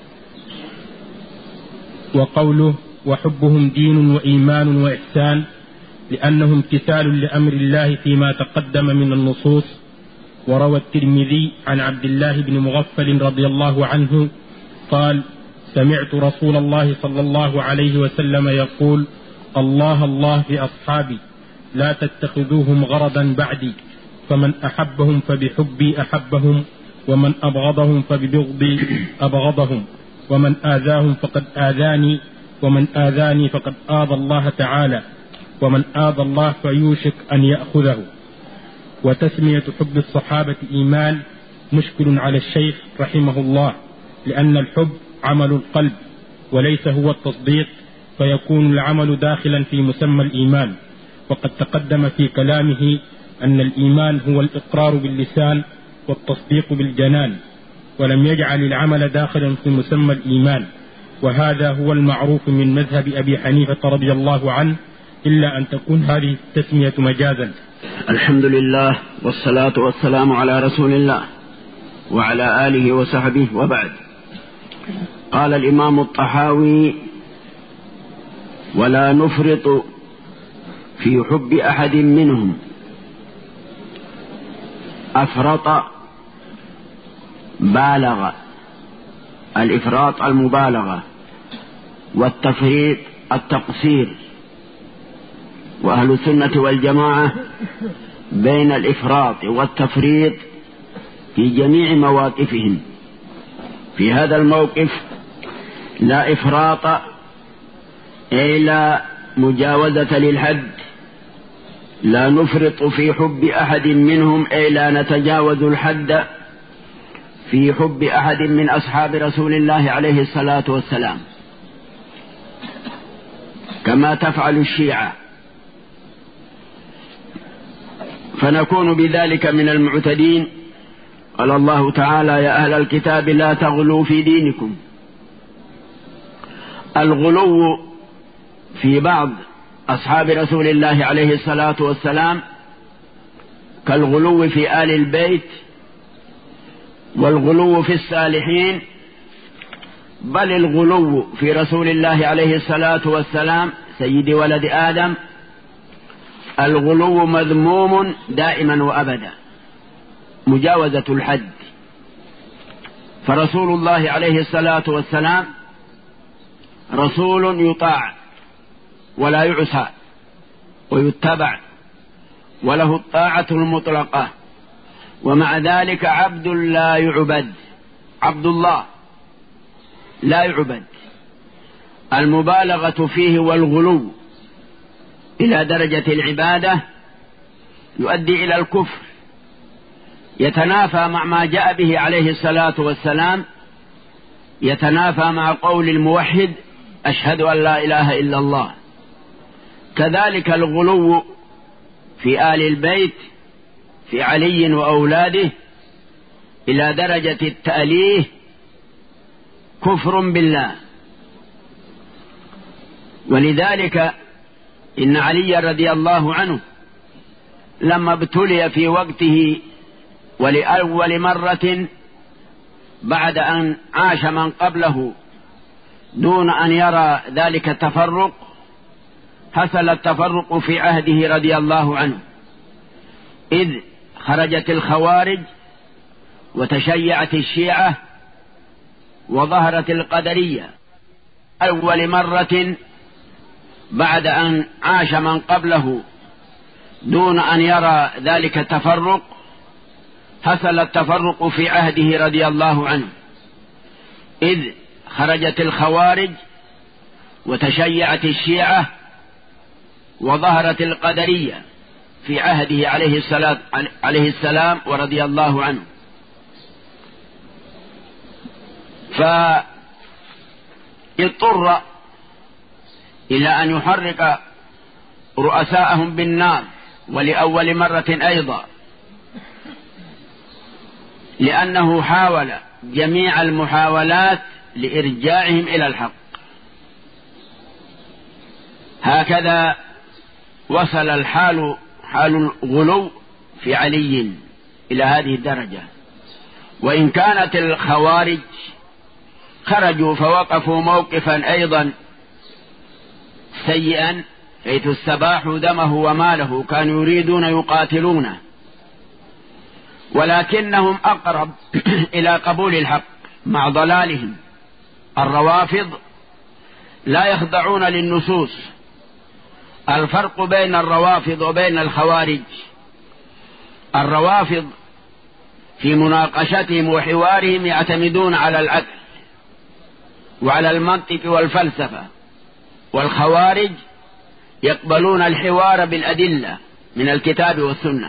وقوله وحبهم دين وإيمان وإحسان، لأنه امتثال لأمر الله فيما تقدم من النصوص. وروى الترمذي عن عبد الله بن مغفل رضي الله عنه قال: سمعت رسول الله صلى الله عليه وسلم يقول: الله الله في أصحابي لا تتخذوهم غرضا بعدي، فمن أحبهم فبحبي أحبهم، ومن أبغضهم فببغضي أبغضهم، ومن آذاهم فقد آذاني، ومن آذاني فقد آذى الله تعالى، ومن آذى الله فيوشك أن يأخذه. وتسمية حب الصحابة إيمان مشكل على الشيخ رحمه الله، لأن الحب عمل القلب وليس هو التصديق، فيكون العمل داخلا في مسمى الإيمان. وقد تقدم في كلامه أن الإيمان هو الإقرار باللسان والتصديق بالجنان، ولم يجعل العمل داخلا في مسمى الإيمان، وهذا هو المعروف من مذهب أبي حنيفة رضي الله عنه، إلا أن تكون هذه التسمية مجازا. الحمد لله والصلاة والسلام على رسول الله وعلى آله وصحبه، وبعد. قال الإمام الطحاوي: ولا نفرط في حب أحد منهم. أفرط بالغ، الإفراط المبالغة، والتفريط التقصير. وأهل السنة والجماعة بين الإفراط والتفريط في جميع مواقفهم. في هذا الموقف لا إفراط أي لا مجاوزة للحد، لا نفرط في حب أحد منهم أي لا نتجاوز الحد في حب أحد من أصحاب رسول الله عليه الصلاة والسلام كما تفعل الشيعة، فنكون بذلك من المعتدين. قال الله تعالى: يا أهل الكتاب لا تغلوا في دينكم. الغلو في بعض أصحاب رسول الله عليه الصلاة والسلام كالغلو في آل البيت والغلو في الصالحين، بل الغلو في رسول الله عليه الصلاة والسلام سيد ولد آدم الغلو مذموم دائما وأبدا، مجاوزة الحد. فرسول الله عليه الصلاة والسلام رسول يطاع ولا يعصى ويتبع، وله الطاعة المطلقة، ومع ذلك عبد لا يعبد، عبد الله لا يعبد. المبالغة فيه والغلو إلى درجة العبادة يؤدي إلى الكفر، يتنافى مع ما جاء به عليه الصلاة والسلام، يتنافى مع قول الموحد: أشهد أن لا إله إلا الله. كذلك الغلو في آل البيت، في علي وأولاده، إلى درجة التأليه كفر بالله. ولذلك إن علي رضي الله عنه لما ابتلي في وقته ولأول مرة بعد أن عاش من قبله دون أن يرى ذلك التفرق، حصل التفرق في عهده رضي الله عنه، إذ خرجت الخوارج وتشيعت الشيعة وظهرت القدرية. أول مرة بعد أن عاش من قبله دون أن يرى ذلك التفرق، حصل التفرق في عهده رضي الله عنه، إذ خرجت الخوارج وتشيعت الشيعة وظهرت القدرية في عهده عليه الصلاة عليه السلام ورضي الله عنه. فاضطر إلى أن يحرق رؤساءهم بالنار، ولأول مرة أيضا، لأنه حاول جميع المحاولات لإرجاعهم إلى الحق. هكذا وصل الحال، حال الغلو في علي إلى هذه الدرجة. وإن كانت الخوارج خرجوا فوقفوا موقفا أيضا سيئا، حيث استباحوا دمه وماله، كانوا يريدون يقاتلونه، ولكنهم أقرب إلى قبول الحق مع ضلالهم. الروافض لا يخضعون للنصوص. الفرق بين الروافض وبين الخوارج: الروافض في مناقشتهم وحوارهم يعتمدون على العقل وعلى المنطق والفلسفة، والخوارج يقبلون الحوار بالأدلة من الكتاب والسنة.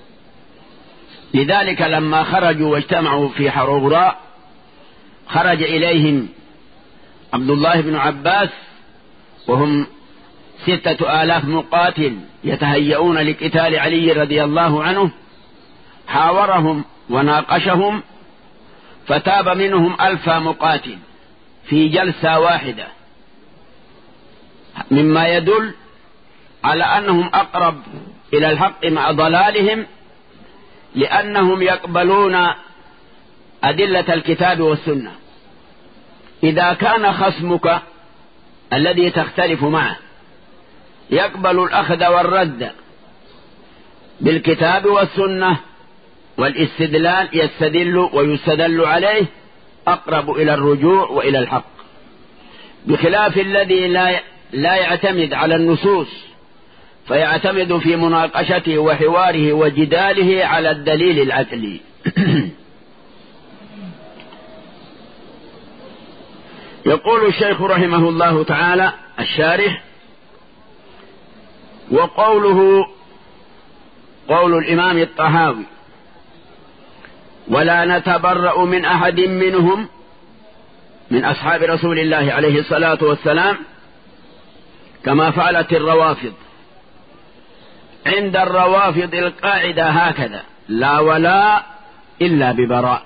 لذلك لما خرجوا واجتمعوا في حروراء خرج إليهم عبد الله بن عباس وهم ستة آلاف مقاتل يتهيئون لقتال علي رضي الله عنه، حاورهم وناقشهم فتاب منهم ألف مقاتل في جلسة واحدة، مما يدل على أنهم أقرب إلى الحق مع ضلالهم، لأنهم يقبلون أدلة الكتاب والسنة. إذا كان خصمك الذي تختلف معه يقبل الأخذ والرد بالكتاب والسنة والاستدلال، يستدل ويستدل عليه، أقرب إلى الرجوع وإلى الحق، بخلاف الذي لا لا يعتمد على النصوص، فيعتمد في مناقشته وحواره وجداله على الدليل العقلي. يقول الشيخ رحمه الله تعالى الشارح: وقوله قول الإمام الطحاوي: ولا نتبرأ من أحد منهم من أصحاب رسول الله عليه الصلاة والسلام كما فعلت الروافض. عند الروافض القاعدة هكذا: لا ولاء إلا ببراء.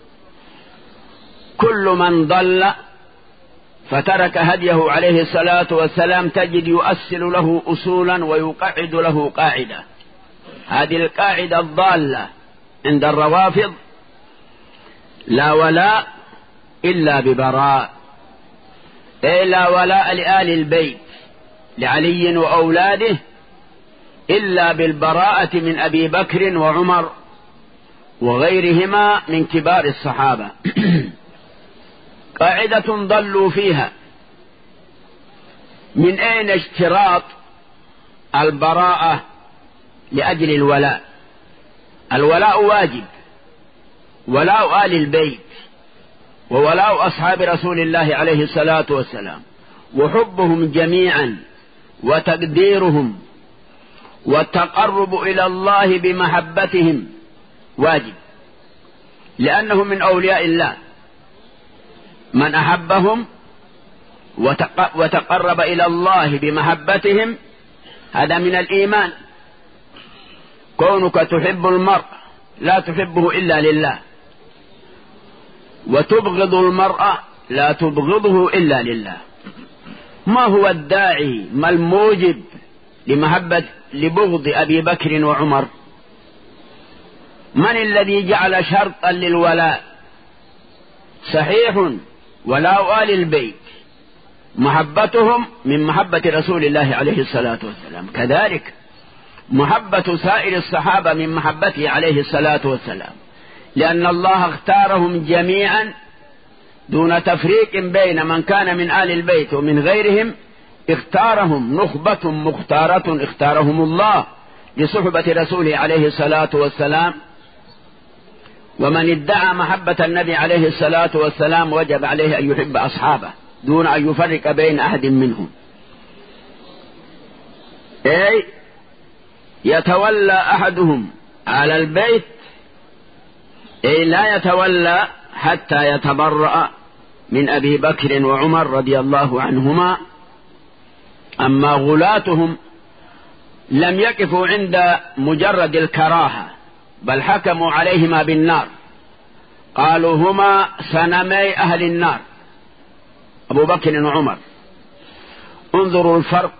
كل من ضل فترك هديه عليه الصلاة والسلام تجد يؤصل له أصولا ويقعد له قاعدة. هذه القاعدة الضالة عند الروافض: لا ولاء إلا ببراء، أي لا ولاء لآل البيت لعلي وأولاده إلا بالبراءة من أبي بكر وعمر وغيرهما من كبار الصحابة. قاعدة ضلوا فيها. من أين اشتراط البراءة لأجل الولاء؟ الولاء واجب، ولاء آل البيت وولاء أصحاب رسول الله عليه الصلاة والسلام وحبهم جميعا وتقديرهم والتقرب إلى الله بمحبتهم واجب، لأنهم من أولياء الله. من أحبهم وتقرب إلى الله بمحبتهم هذا من الإيمان. كونك تحب المرء لا تحبه إلا لله، وتبغض المرء لا تبغضه إلا لله. ما هو الداعي، ما الموجب لمحبة لبغض أبي بكر وعمر؟ من الذي جعل شرطا للولاء؟ صحيح ولاء آل البيت محبتهم من محبة رسول الله عليه الصلاة والسلام، كذلك محبة سائر الصحابة من محبته عليه الصلاة والسلام، لأن الله اختارهم جميعا دون تفريق بين من كان من آل البيت ومن غيرهم. اختارهم نخبة مختارة اختارهم الله لصحبة رسوله عليه الصلاة والسلام. ومن ادعى محبة النبي عليه الصلاة والسلام وجب عليه أن يحب أصحابه دون أن يفرق بين أحد منهم. أي يتولى أحدهم على البيت، أي لا يتولى حتى يتبرأ من أبي بكر وعمر رضي الله عنهما. أما غلاتهم لم يقفوا عند مجرد الكراهة، بل حكموا عليهما بالنار، قالوا هما سنمي أهل النار أبو بكر وعمر. انظروا الفرق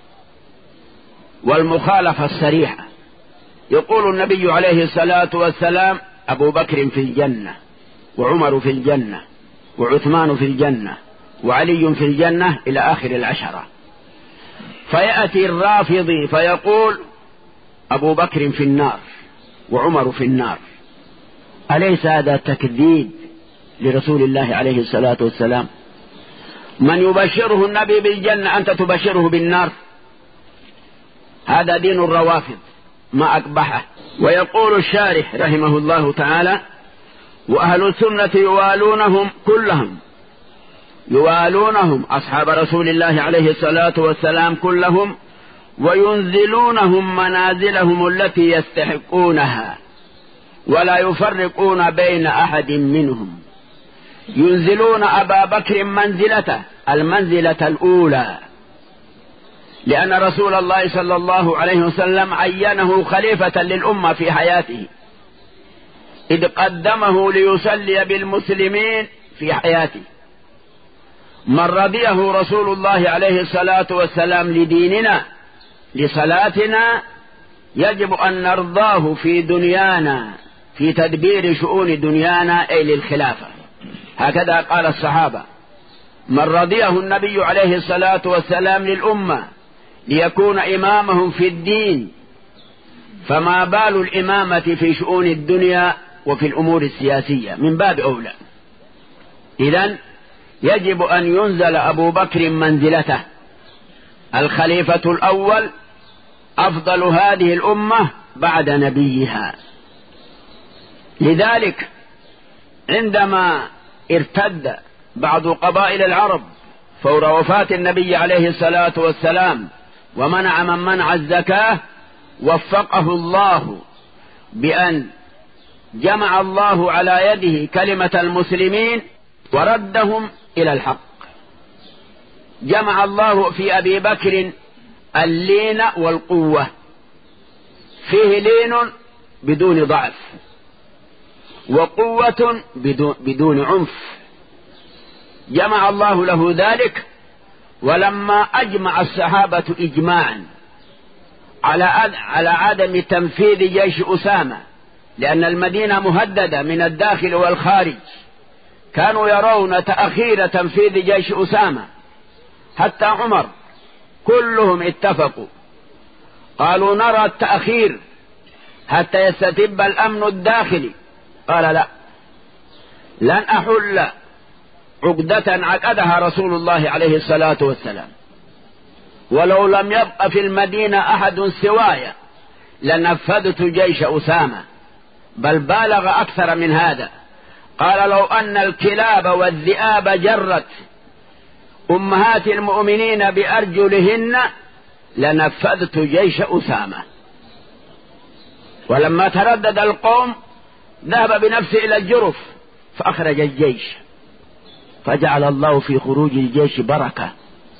والمخالفة الصريحة. يقول النبي عليه الصلاة والسلام: أبو بكر في الجنة، وعمر في الجنة، وعثمان في الجنة، وعلي في الجنة، إلى آخر العشرة. فيأتي الرافضي فيقول: أبو بكر في النار وعمر في النار. أليس هذا تكذيب لرسول الله عليه الصلاة والسلام؟ من يبشره النبي بالجنة أنت تبشره بالنار؟ هذا دين الروافض ما أقبحه. ويقول الشارح رحمه الله تعالى: وأهل السنة يوالونهم كلهم، يوالونهم أصحاب رسول الله عليه الصلاة والسلام كلهم، وينزلونهم منازلهم التي يستحقونها، ولا يفرقون بين أحد منهم. ينزلون أبا بكر منزلته المنزلة الأولى، لأن رسول الله صلى الله عليه وسلم عينه خليفة للأمة في حياته، إذ قدمه ليصلي بالمسلمين في حياته. من رضيه رسول الله عليه الصلاة والسلام لديننا لصلاتنا يجب أن نرضاه في دنيانا في تدبير شؤون دنيانا، أي للخلافة. هكذا قال الصحابة: من رضيه النبي عليه الصلاة والسلام للأمة ليكون إمامهم في الدين، فما بال الإمامة في شؤون الدنيا وفي الأمور السياسية؟ من باب أولى. إذن يجب أن ينزل أبو بكر منزلته، الخليفة الأول أفضل هذه الأمة بعد نبيها. لذلك عندما ارتد بعض قبائل العرب فور وفاة النبي عليه الصلاة والسلام ومنع من منع الزكاة، وفقه الله بأن جمع الله على يده كلمة المسلمين وردهم إلى الحق. جمع الله في أبي بكر اللين والقوة، فيه لين بدون ضعف، وقوة بدون, بدون عنف. جمع الله له ذلك. ولما أجمع الصحابة إجماعا على على عدم تنفيذ جيش أسامة، لأن المدينة مهددة من الداخل والخارج، كانوا يرون تأخير تنفيذ جيش أسامة، حتى عمر كلهم اتفقوا قالوا نرى التأخير حتى يستتب الأمن الداخلي. قال لا، لن أحل عقدة عقدها رسول الله عليه الصلاة والسلام، ولو لم يبق في المدينة أحد سواي لنفذت جيش أسامة، بل بالغ أكثر من هذا. قال لو أن الكلاب والذئاب جرت أمهات المؤمنين بأرجلهن لنفذت جيش أسامة. ولما تردد القوم ذهب بنفسه إلى الجرف فأخرج الجيش، فجعل الله في خروج الجيش بركة.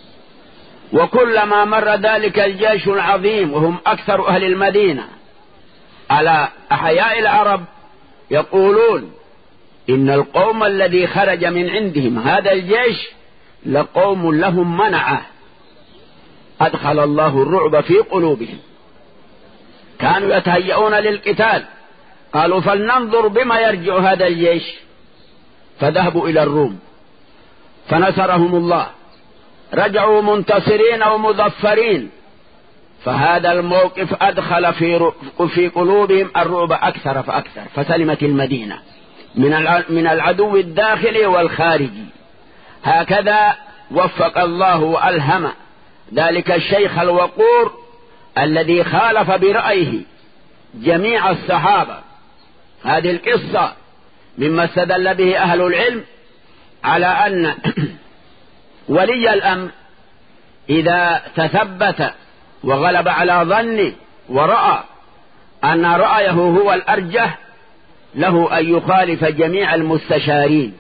وكلما مر ذلك الجيش العظيم وهم أكثر أهل المدينة على أحياء العرب يقولون إن القوم الذي خرج من عندهم هذا الجيش لقوم لهم منعه، أدخل الله الرعب في قلوبهم، كانوا يتهيئون للقتال. قالوا فلننظر بما يرجع هذا الجيش، فذهبوا إلى الروم فنصرهم الله، رجعوا منتصرين ومظفرين. فهذا الموقف أدخل في في قلوبهم الرعب أكثر فأكثر، فسلمت المدينة من العدو الداخلي والخارجي. هكذا وفق الله وألهم ذلك الشيخ الوقور الذي خالف برأيه جميع الصحابة. هذه القصة مما استدل به أهل العلم على أن ولي الأمر إذا تثبت وغلب على ظنه ورأى أن رأيه هو الأرجح له أن يخالف جميع المستشارين.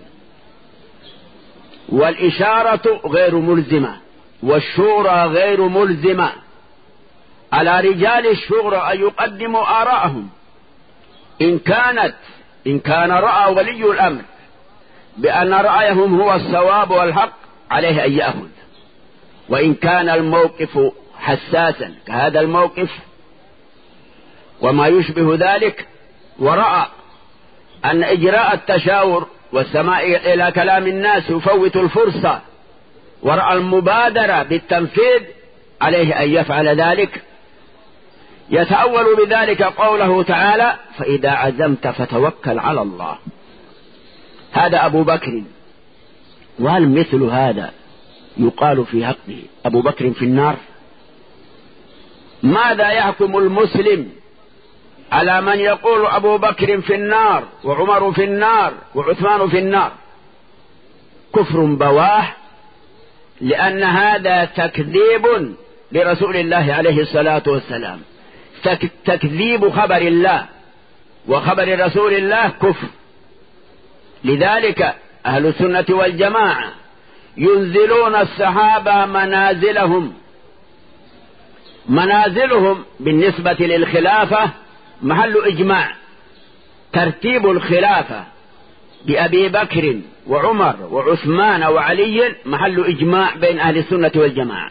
والإشارة غير ملزمة والشورى غير ملزمة، على رجال الشورى أن يقدموا آراءهم. إن كانت إن كان رأى ولي الأمر بأن رأيهم هو الصواب والحق عليه أن يأخذ. وإن كان الموقف حساسا كهذا الموقف وما يشبه ذلك، ورأى أن إجراء التشاور والسماع إلى كلام الناس يفوت الفرصة، ورأى المبادرة بالتنفيذ، عليه أن يفعل ذلك. يتأول بذلك قوله تعالى فإذا عزمت فتوكل على الله. هذا أبو بكر. وهل مثل هذا يقال في حقه أبو بكر في النار؟ ماذا يحكم المسلم على من يقول أبو بكر في النار وعمر في النار وعثمان في النار؟ كفر بواه، لأن هذا تكذيب لرسول الله عليه الصلاة والسلام، تكذيب خبر الله وخبر رسول الله كفر. لذلك أهل السنة والجماعة ينزلون الصحابة منازلهم منازلهم بالنسبة للخلافة محل إجماع. ترتيب الخلافة بأبي بكر وعمر وعثمان وعلي محل إجماع بين أهل السنة والجماعة.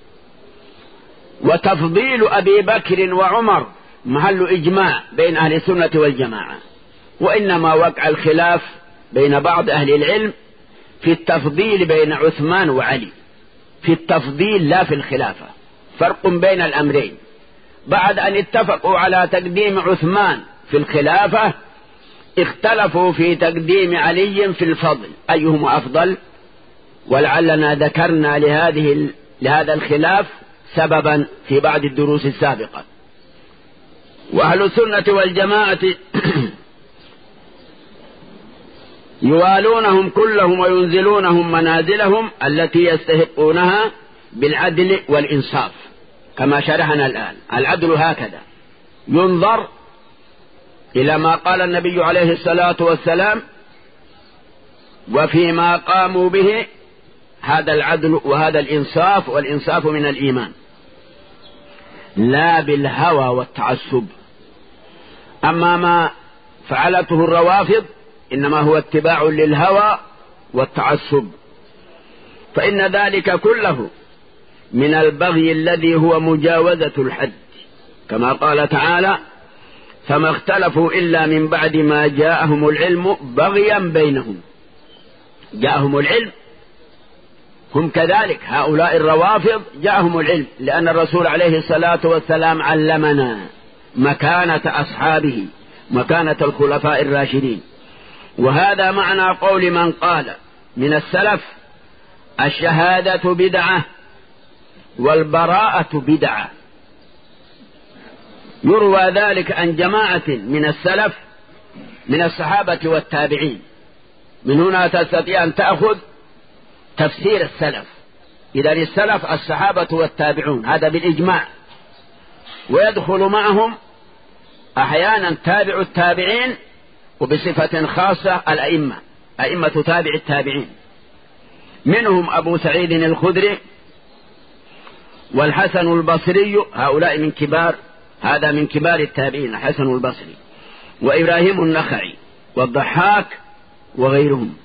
وتفضيل أبي بكر وعمر محل إجماع بين أهل السنة والجماعة. وإنما وقع الخلاف بين بعض أهل العلم في التفضيل بين عثمان وعلي، في التفضيل لا في الخلافة، فرق بين الأمرين. بعد أن اتفقوا على تقديم عثمان في الخلافة اختلفوا في تقديم علي في الفضل، أيهما أفضل؟ ولعلنا ذكرنا لهذه لهذا الخلاف سببا في بعض الدروس السابقة. وأهل السنة والجماعة يوالونهم كلهم وينزلونهم منازلهم التي يستحقونها بالعدل والإنصاف، كما شرحنا الآن. العدل هكذا ينظر إلى ما قال النبي عليه الصلاة والسلام: وفيما قاموا به هذا العدل وهذا الإنصاف، والإنصاف من الإيمان، لا بالهوى والتعصب. أما ما فعلته الروافض إنما هو اتباع للهوى والتعصب، فإن ذلك كله من البغي الذي هو مجاوزة الحد، كما قال تعالى: فما اختلفوا إلا من بعد ما جاءهم العلم بغيا بينهم. جاءهم العلم، هم كذلك هؤلاء الروافض جاءهم العلم، لأن الرسول عليه الصلاة والسلام علمنا مكانة أصحابه، مكانة الخلفاء الراشدين. وهذا معنى قول من قال من السلف: الشهادة بدعة والبراءة بدعة. يروى ذلك عن جماعة من السلف من الصحابة والتابعين. من هنا تستطيع أن تأخذ تفسير السلف. إذا السلف الصحابة والتابعون، هذا بالإجماع، ويدخل معهم أحيانا تابع التابعين، وبصفة خاصة الأئمة، أئمة تابع التابعين، منهم أبو سعيد الخدري والحسن البصري، هؤلاء من كبار، هذا من كبار التابعين الحسن البصري، وإبراهيم النخعي والضحاك وغيرهم.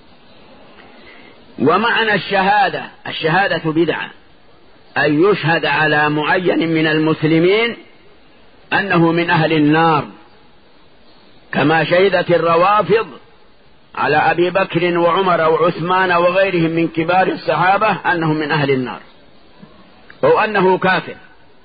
ومعنى الشهادة، الشهادة بدعة، أن يشهد على معين من المسلمين أنه من أهل النار، كما شهدت الروافض على أبي بكر وعمر وعثمان وغيرهم من كبار الصحابة أنهم من أهل النار، أو أنه كافر.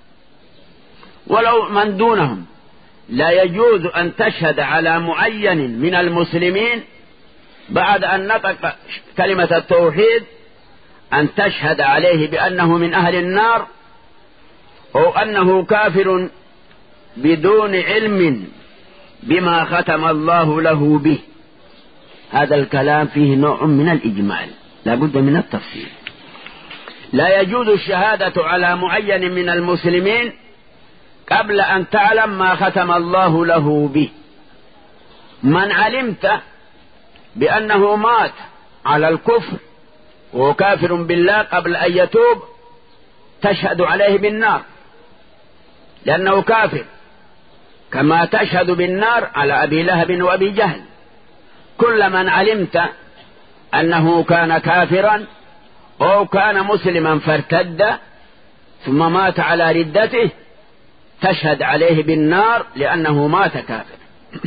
ولو من دونهم لا يجوز أن تشهد على معين من المسلمين بعد أن نطق كلمة التوحيد أن تشهد عليه بأنه من أهل النار، أو أنه كافر بدون علم بما ختم الله له به. هذا الكلام فيه نوع من الإجمال، لا بد من التفصيل. لا يجوز الشهادة على معين من المسلمين قبل أن تعلم ما ختم الله له به. من علمت بأنه مات على الكفر وهو كافر بالله قبل أن يتوب، تشهد عليه بالنار لأنه كافر، كما تشهد بالنار على أبي لهب وأبي جهل. كل من علمت أنه كان كافرا أو كان مسلما فارتد ثم مات على ردته، تشهد عليه بالنار لأنه مات كافر.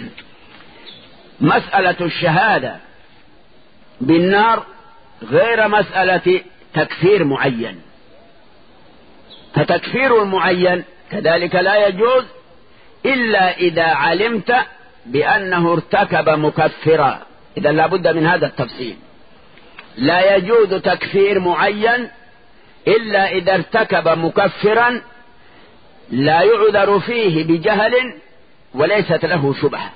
مسألة الشهادة بالنار غير مسألة تكفير معين، فتكفير المعين كذلك لا يجوز إلا إذا علمت بأنه ارتكب مكفرا. إذا لا بد من هذا التفصيل. لا يجوز تكفير معين إلا إذا ارتكب مكفرا لا يعذر فيه بجهل وليست له شبهة.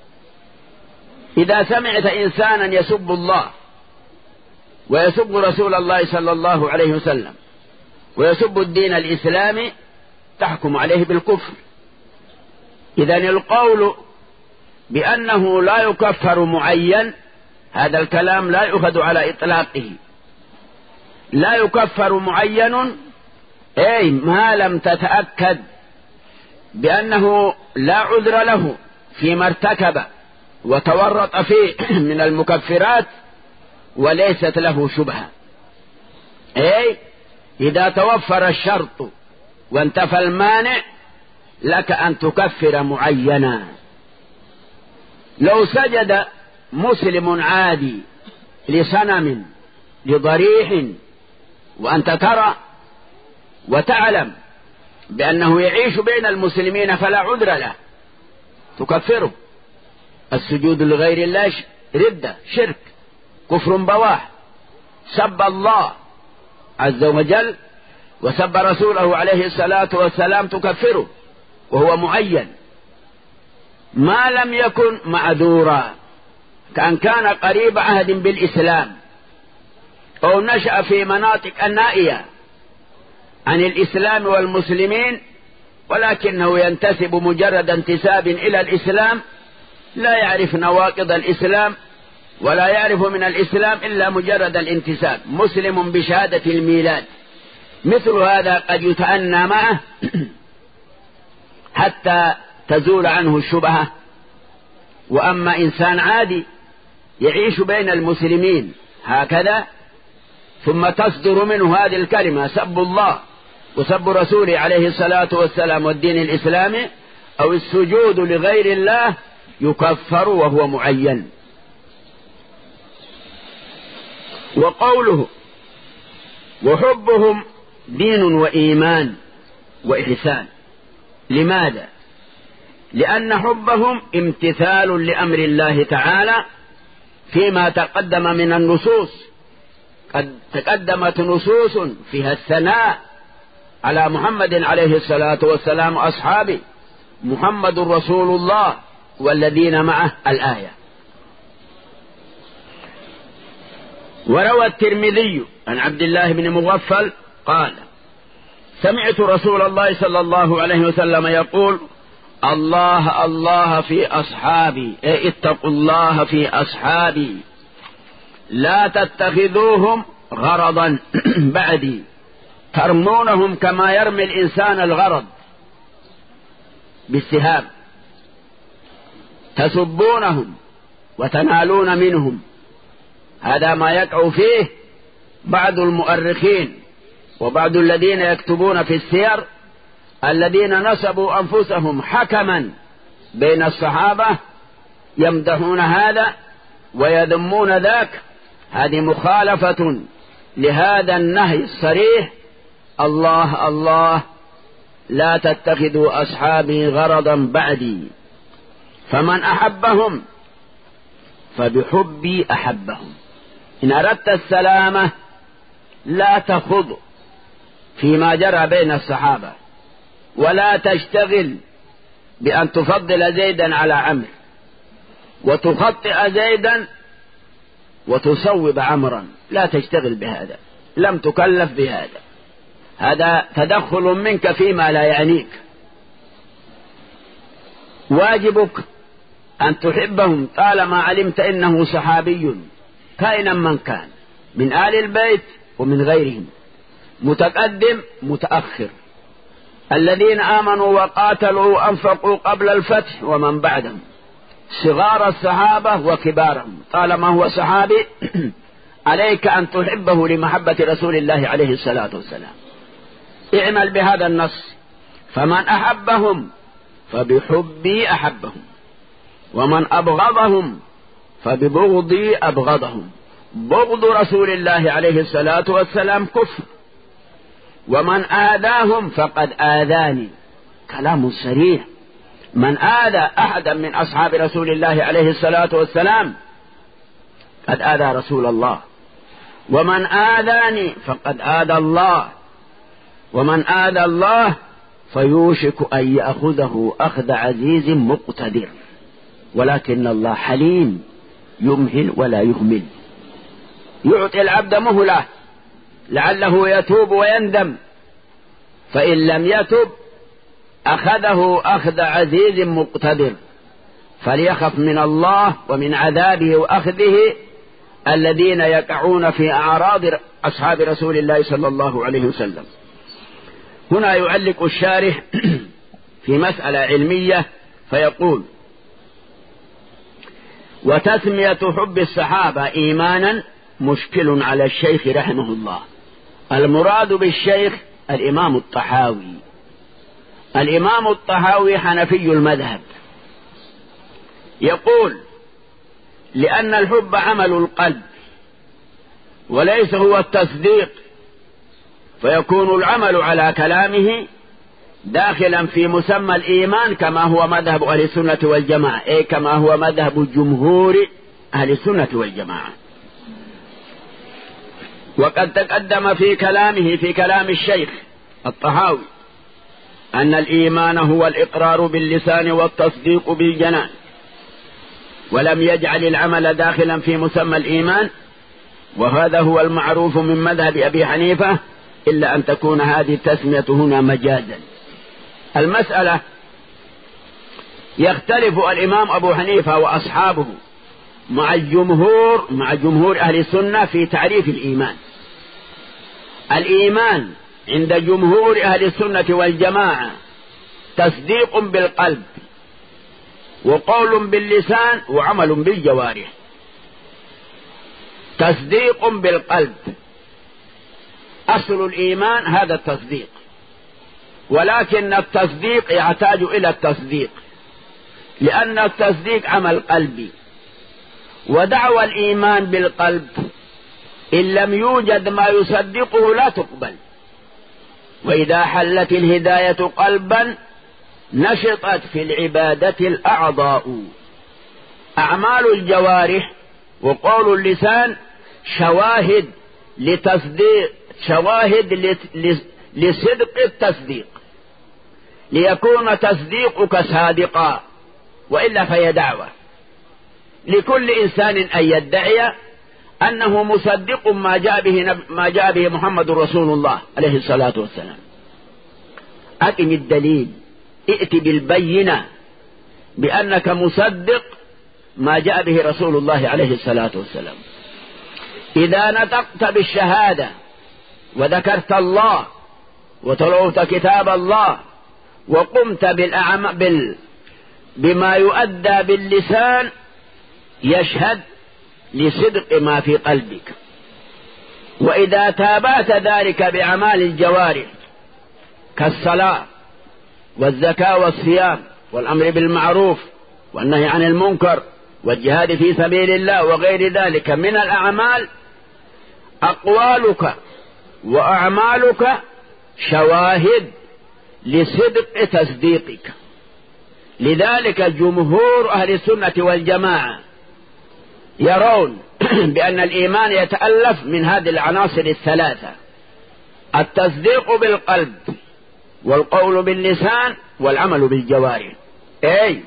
إذا سمعت إنسانا يسب الله ويسب رسول الله صلى الله عليه وسلم ويسب الدين الإسلامي، تحكم عليه بالكفر. إذن القول بأنه لا يكفر معين، هذا الكلام لا يؤخذ على إطلاقه. لا يكفر معين أي ما لم تتأكد بأنه لا عذر له فيما ارتكب وتورط فيه من المكفرات وليست له شبهة. أي إذا توفر الشرط وانتفى المانع لك أن تكفر معينا. لو سجد مسلم عادي لصنم لضريح وأنت ترى وتعلم بأنه يعيش بين المسلمين فلا عذر له، تكفره. السجود لغير الله ردة، شرك، كفر بواح. سب الله عز وجل وسب رسوله عليه الصلاة والسلام تكفره وهو معين، ما لم يكن معذورا، كأن كان قريب عهد بالإسلام أو نشأ في مناطق النائية عن الإسلام والمسلمين ولكنه ينتسب مجرد انتساب إلى الإسلام، لا يعرف نواقض الإسلام ولا يعرف من الإسلام إلا مجرد الانتساب، مسلم بشهادة الميلاد. مثل هذا قد يتأنى معه حتى تزول عنه الشبهة. وأما إنسان عادي يعيش بين المسلمين هكذا ثم تصدر منه هذه الكلمة سب الله وسب رسوله عليه الصلاة والسلام والدين الإسلامي أو السجود لغير الله، يكفر وهو معين. وقوله وحبهم دين وإيمان وإحسان، لماذا؟ لأن حبهم امتثال لأمر الله تعالى فيما تقدم من النصوص. قد تقدمت نصوص فيها الثناء على محمد عليه الصلاة والسلام وأصحابه، محمد رسول الله والذين معه، الآية. وروى الترمذي عن عبد الله بن مغفل قال سمعت رسول الله صلى الله عليه وسلم يقول الله الله في أصحابي، اي اتقوا الله في أصحابي لا تتخذوهم غرضا بعدي ترمونهم كما يرمي الإنسان الغرض بالسهام، تسبونهم وتنالون منهم. هذا ما يقع فيه بعض المؤرخين وبعض الذين يكتبون في السير، الذين نسبوا أنفسهم حكما بين الصحابة، يمدحون هذا ويذمون ذاك. هذه مخالفة لهذا النهي الصريح: الله الله لا تتخذوا أصحابي غرضا بعدي، فمن أحبهم فبحبي أحبهم. إن أردت السلامة لا تخض فيما جرى بين الصحابة، ولا تشتغل بأن تفضل زيدا على عمرو وتخطئ زيدا وتصوب عمرا، لا تشتغل بهذا، لم تكلف بهذا، هذا تدخل منك فيما لا يعنيك. واجبك أن تحبهم طالما علمت إنه صحابي كائنا من كان، من آل البيت ومن غيرهم، متقدم متأخر، الذين آمنوا وقاتلوا وأنفقوا قبل الفتح ومن بعدهم، صغار الصحابة وكبارهم، طالما هو صحابي عليك أن تحبه لمحبة رسول الله عليه الصلاة والسلام. اعمل بهذا النص: فمن أحبهم فبحبي أحبهم، ومن أبغضهم فببغضي أبغضهم. بغض رسول الله عليه الصلاة والسلام كفر، ومن آذاهم فقد آذاني. كلام صريح: من آذى أحدا من أصحاب رسول الله عليه الصلاة والسلام قد آذى رسول الله، ومن آذاني فقد آذى الله، ومن آذى الله فيوشك أن يأخذه أخذ عزيز مقتدر. ولكن الله حليم يمهل ولا يهمل، يعطي العبد مهلة لعله يتوب ويندم، فإن لم يتب أخذه أخذ عزيز مقتدر. فليخف من الله ومن عذابه وأخذه الذين يقعون في أعراض أصحاب رسول الله صلى الله عليه وسلم. هنا يعلق الشارح في مسألة علمية فيقول: وتسمية حب الصحابة إيمانا مشكل على الشيخ رحمه الله. المراد بالشيخ الإمام الطحاوي. الإمام الطحاوي حنفي المذهب، يقول: لأن الحب عمل القلب وليس هو التصديق، فيكون العمل على كلامه داخلا في مسمى الإيمان، كما هو مذهب أهل السنة والجماعة، أي كما هو مذهب جمهور أهل السنة والجماعة. وقد تقدم في كلامه في كلام الشيخ الطحاوي أن الإيمان هو الإقرار باللسان والتصديق بالجنان، ولم يجعل العمل داخلا في مسمى الإيمان، وهذا هو المعروف من مذهب أبي حنيفة، إلا أن تكون هذه التسمية هنا مجازا، المسألة يختلف الإمام أبو حنيفة وأصحابه مع الجمهور مع جمهور أهل السنة في تعريف الإيمان. الإيمان عند جمهور أهل السنة والجماعة تصديق بالقلب وقول باللسان وعمل بالجوارح. تصديق بالقلب أصل الإيمان هذا التصديق، ولكن التصديق يحتاج إلى التصديق لأن التصديق عمل قلبي، ودعوى الإيمان بالقلب إن لم يوجد ما يصدقه لا تقبل. وإذا حلت الهداية قلبا نشطت في العبادة الأعضاء. أعمال الجوارح وقول اللسان شواهد لتصديق شواهد لصدق التصديق، ليكون تصديقك صادقا، وإلا فهي دعوة. لكل إنسان أن يدعي أنه مصدق ما جاء به ما جاء به محمد رسول الله عليه الصلاة والسلام. أقم الدليل، ائت بالبينة بأنك مصدق ما جاء به رسول الله عليه الصلاة والسلام. إذا نطقت بالشهادة وذكرت الله وتلوت كتاب الله وقمت بالأعمال بال... بما يؤدى باللسان يشهد لصدق ما في قلبك. وإذا تابعت ذلك بأعمال الجوارح كالصلاة والزكاة والصيام والأمر بالمعروف والنهي عن المنكر والجهاد في سبيل الله وغير ذلك من الأعمال، أقوالك وأعمالك شواهد لصدق تصديقك. لذلك جمهور أهل السنة والجماعة يرون بأن الإيمان يتألف من هذه العناصر الثلاثة: التصديق بالقلب والقول باللسان والعمل بالجوارح. أي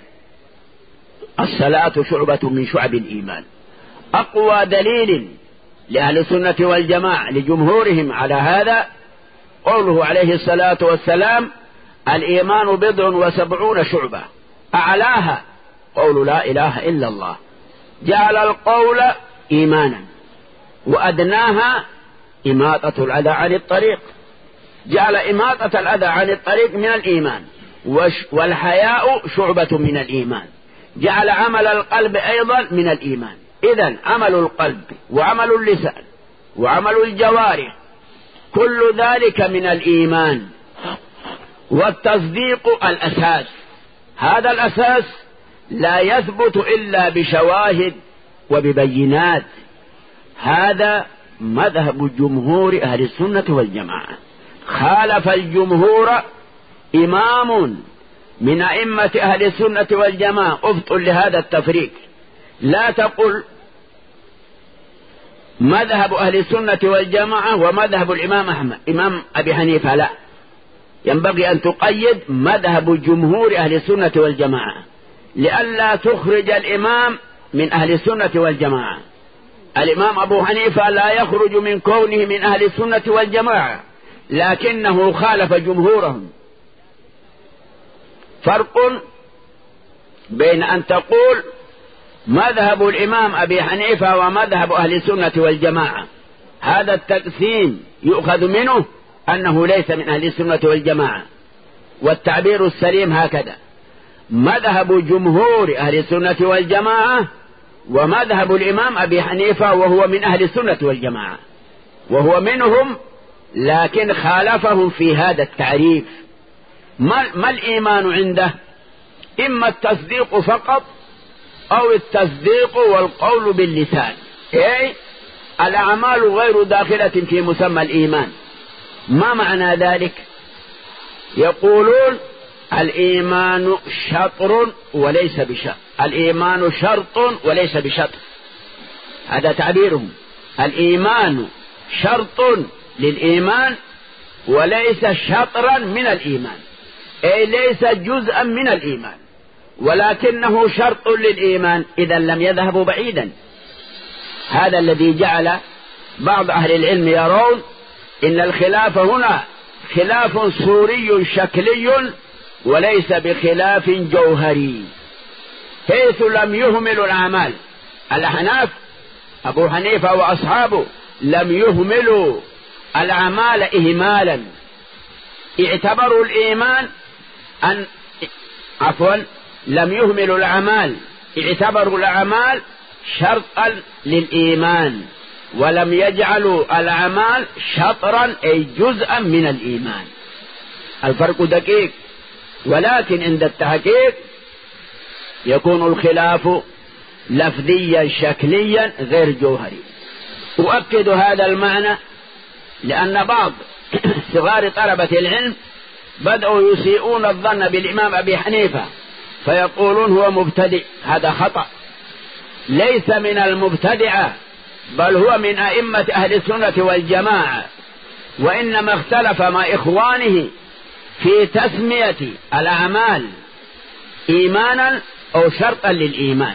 الصلاة شعبة من شعب الإيمان. أقوى دليل لأهل السنة والجماعة لجمهورهم على هذا قوله عليه الصلاة والسلام: الإيمان بضع وسبعون شعبة، أعلاها قول لا إله إلا الله، جعل القول إيمانا، وأدناها إماطة الأذى عن الطريق، جعل إماطة الأذى عن الطريق من الإيمان، والحياء شعبة من الإيمان، جعل عمل القلب أيضا من الإيمان. إذن عمل القلب وعمل اللسان وعمل الجوارح كل ذلك من الإيمان. والتصديق الأساس، هذا الأساس لا يثبت إلا بشواهد وببينات. هذا مذهب جمهور أهل السنة والجماعة. خالف الجمهور إمام من أئمة أهل السنة والجماعة. ابطل لهذا التفريق، لا تقل مذهب أهل السنة والجماعة ومذهب الإمام أحمد إمام أبي حنيفة، لا، ينبغي أن تقيد مذهب جمهور أهل السنة والجماعة لئلا تخرج الإمام من أهل السنة والجماعة. الإمام أبو حنيفة لا يخرج من كونه من أهل السنة والجماعة، لكنه خالف جمهورهم. فرق بين أن تقول مذهب الإمام أبي حنيفة ومذهب أهل السنة والجماعة، هذا التقسيم يؤخذ منه أنه ليس من أهل السنة والجماعة، والتعبير السليم هكذا: مذهب جمهور أهل السنة والجماعة ومذهب الإمام أبي حنيفة، وهو من أهل السنة والجماعة وهو منهم، لكن خالفهم في هذا التعريف. ما, ما الإيمان عنده؟ إما التصديق فقط أو التصديق والقول باللسان، أي الأعمال غير داخلة في مسمى الإيمان. ما معنى ذلك؟ يقولون الإيمان شطر وليس بشطر، الإيمان شرط وليس بشطر، هذا تعبيرهم. الإيمان شرط للإيمان وليس شطرا من الإيمان، أي ليس جزءا من الإيمان، ولكنه شرط للإيمان. إذا لم يذهبوا بعيدا. هذا الذي جعل بعض أهل العلم يرون إن الخلاف هنا خلاف صوري شكلي وليس بخلاف جوهري، حيث لم يهملوا الأعمال. الأحناف أبو حنيفة وأصحابه لم يهملوا الأعمال إهمالا، اعتبروا الإيمان أن عفوا لم يهملوا الأعمال، اعتبروا الأعمال شرطا للإيمان، ولم يجعلوا الأعمال شطرا أي جزءا من الإيمان. الفرق دقيق، ولكن عند التحقيق يكون الخلاف لفظيا شكليا غير جوهري. أؤكد هذا المعنى لأن بعض صغار طلبة العلم بدأوا يسيئون الظن بالإمام أبي حنيفة فيقولون هو مبتدئ. هذا خطأ، ليس من المبتدعة، بل هو من أئمة أهل السنة والجماعة، وإنما اختلف مع إخوانه في تسمية الأعمال إيمانا أو شرطا للإيمان.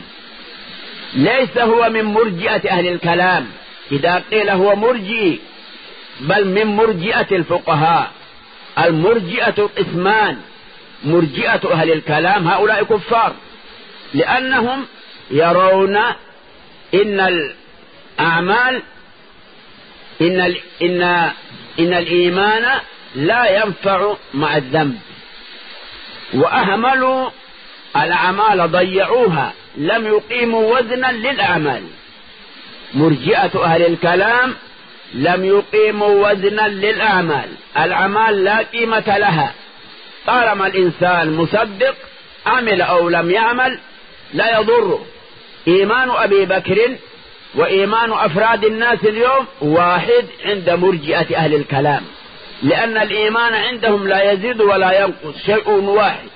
ليس هو من مرجئة أهل الكلام إذا قيل هو مرجئ، بل من مرجئة الفقهاء. المرجئة قسمان: مرجئة أهل الكلام هؤلاء كفار، لأنهم يرون إن الأعمال إن ال إن إن الإيمان لا ينفع مع الذنب، وأهملوا الأعمال، ضيعوها، لم يقيموا وزنا للأعمال. مرجئة أهل الكلام لم يقيموا وزنا للأعمال، الأعمال لا قيمة لها، طالما الإنسان مصدق عمل أو لم يعمل لا يضره. إيمان أبي بكر وإيمان أفراد الناس اليوم واحد عند مرجئة أهل الكلام، لأن الإيمان عندهم لا يزيد ولا ينقص، شيء واحد.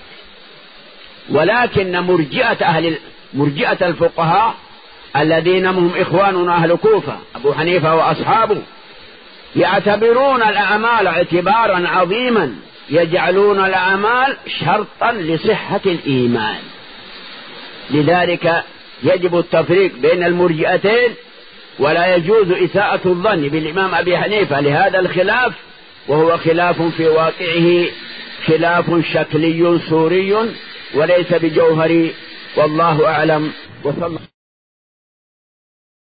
ولكن مرجئة أهل مرجئة الفقهاء الذين هم إخواننا أهل كوفة أبو حنيفة وأصحابه يعتبرون الأعمال اعتبارا عظيما، يجعلون الأعمال شرطا لصحة الإيمان. لذلك يجب التفريق بين المرجئتين، ولا يجوز إساءة الظن بالإمام أبي حنيفة لهذا الخلاف، وهو خلاف في واقعه خلاف شكلي صوري وليس بجوهري، والله أعلم. وصلى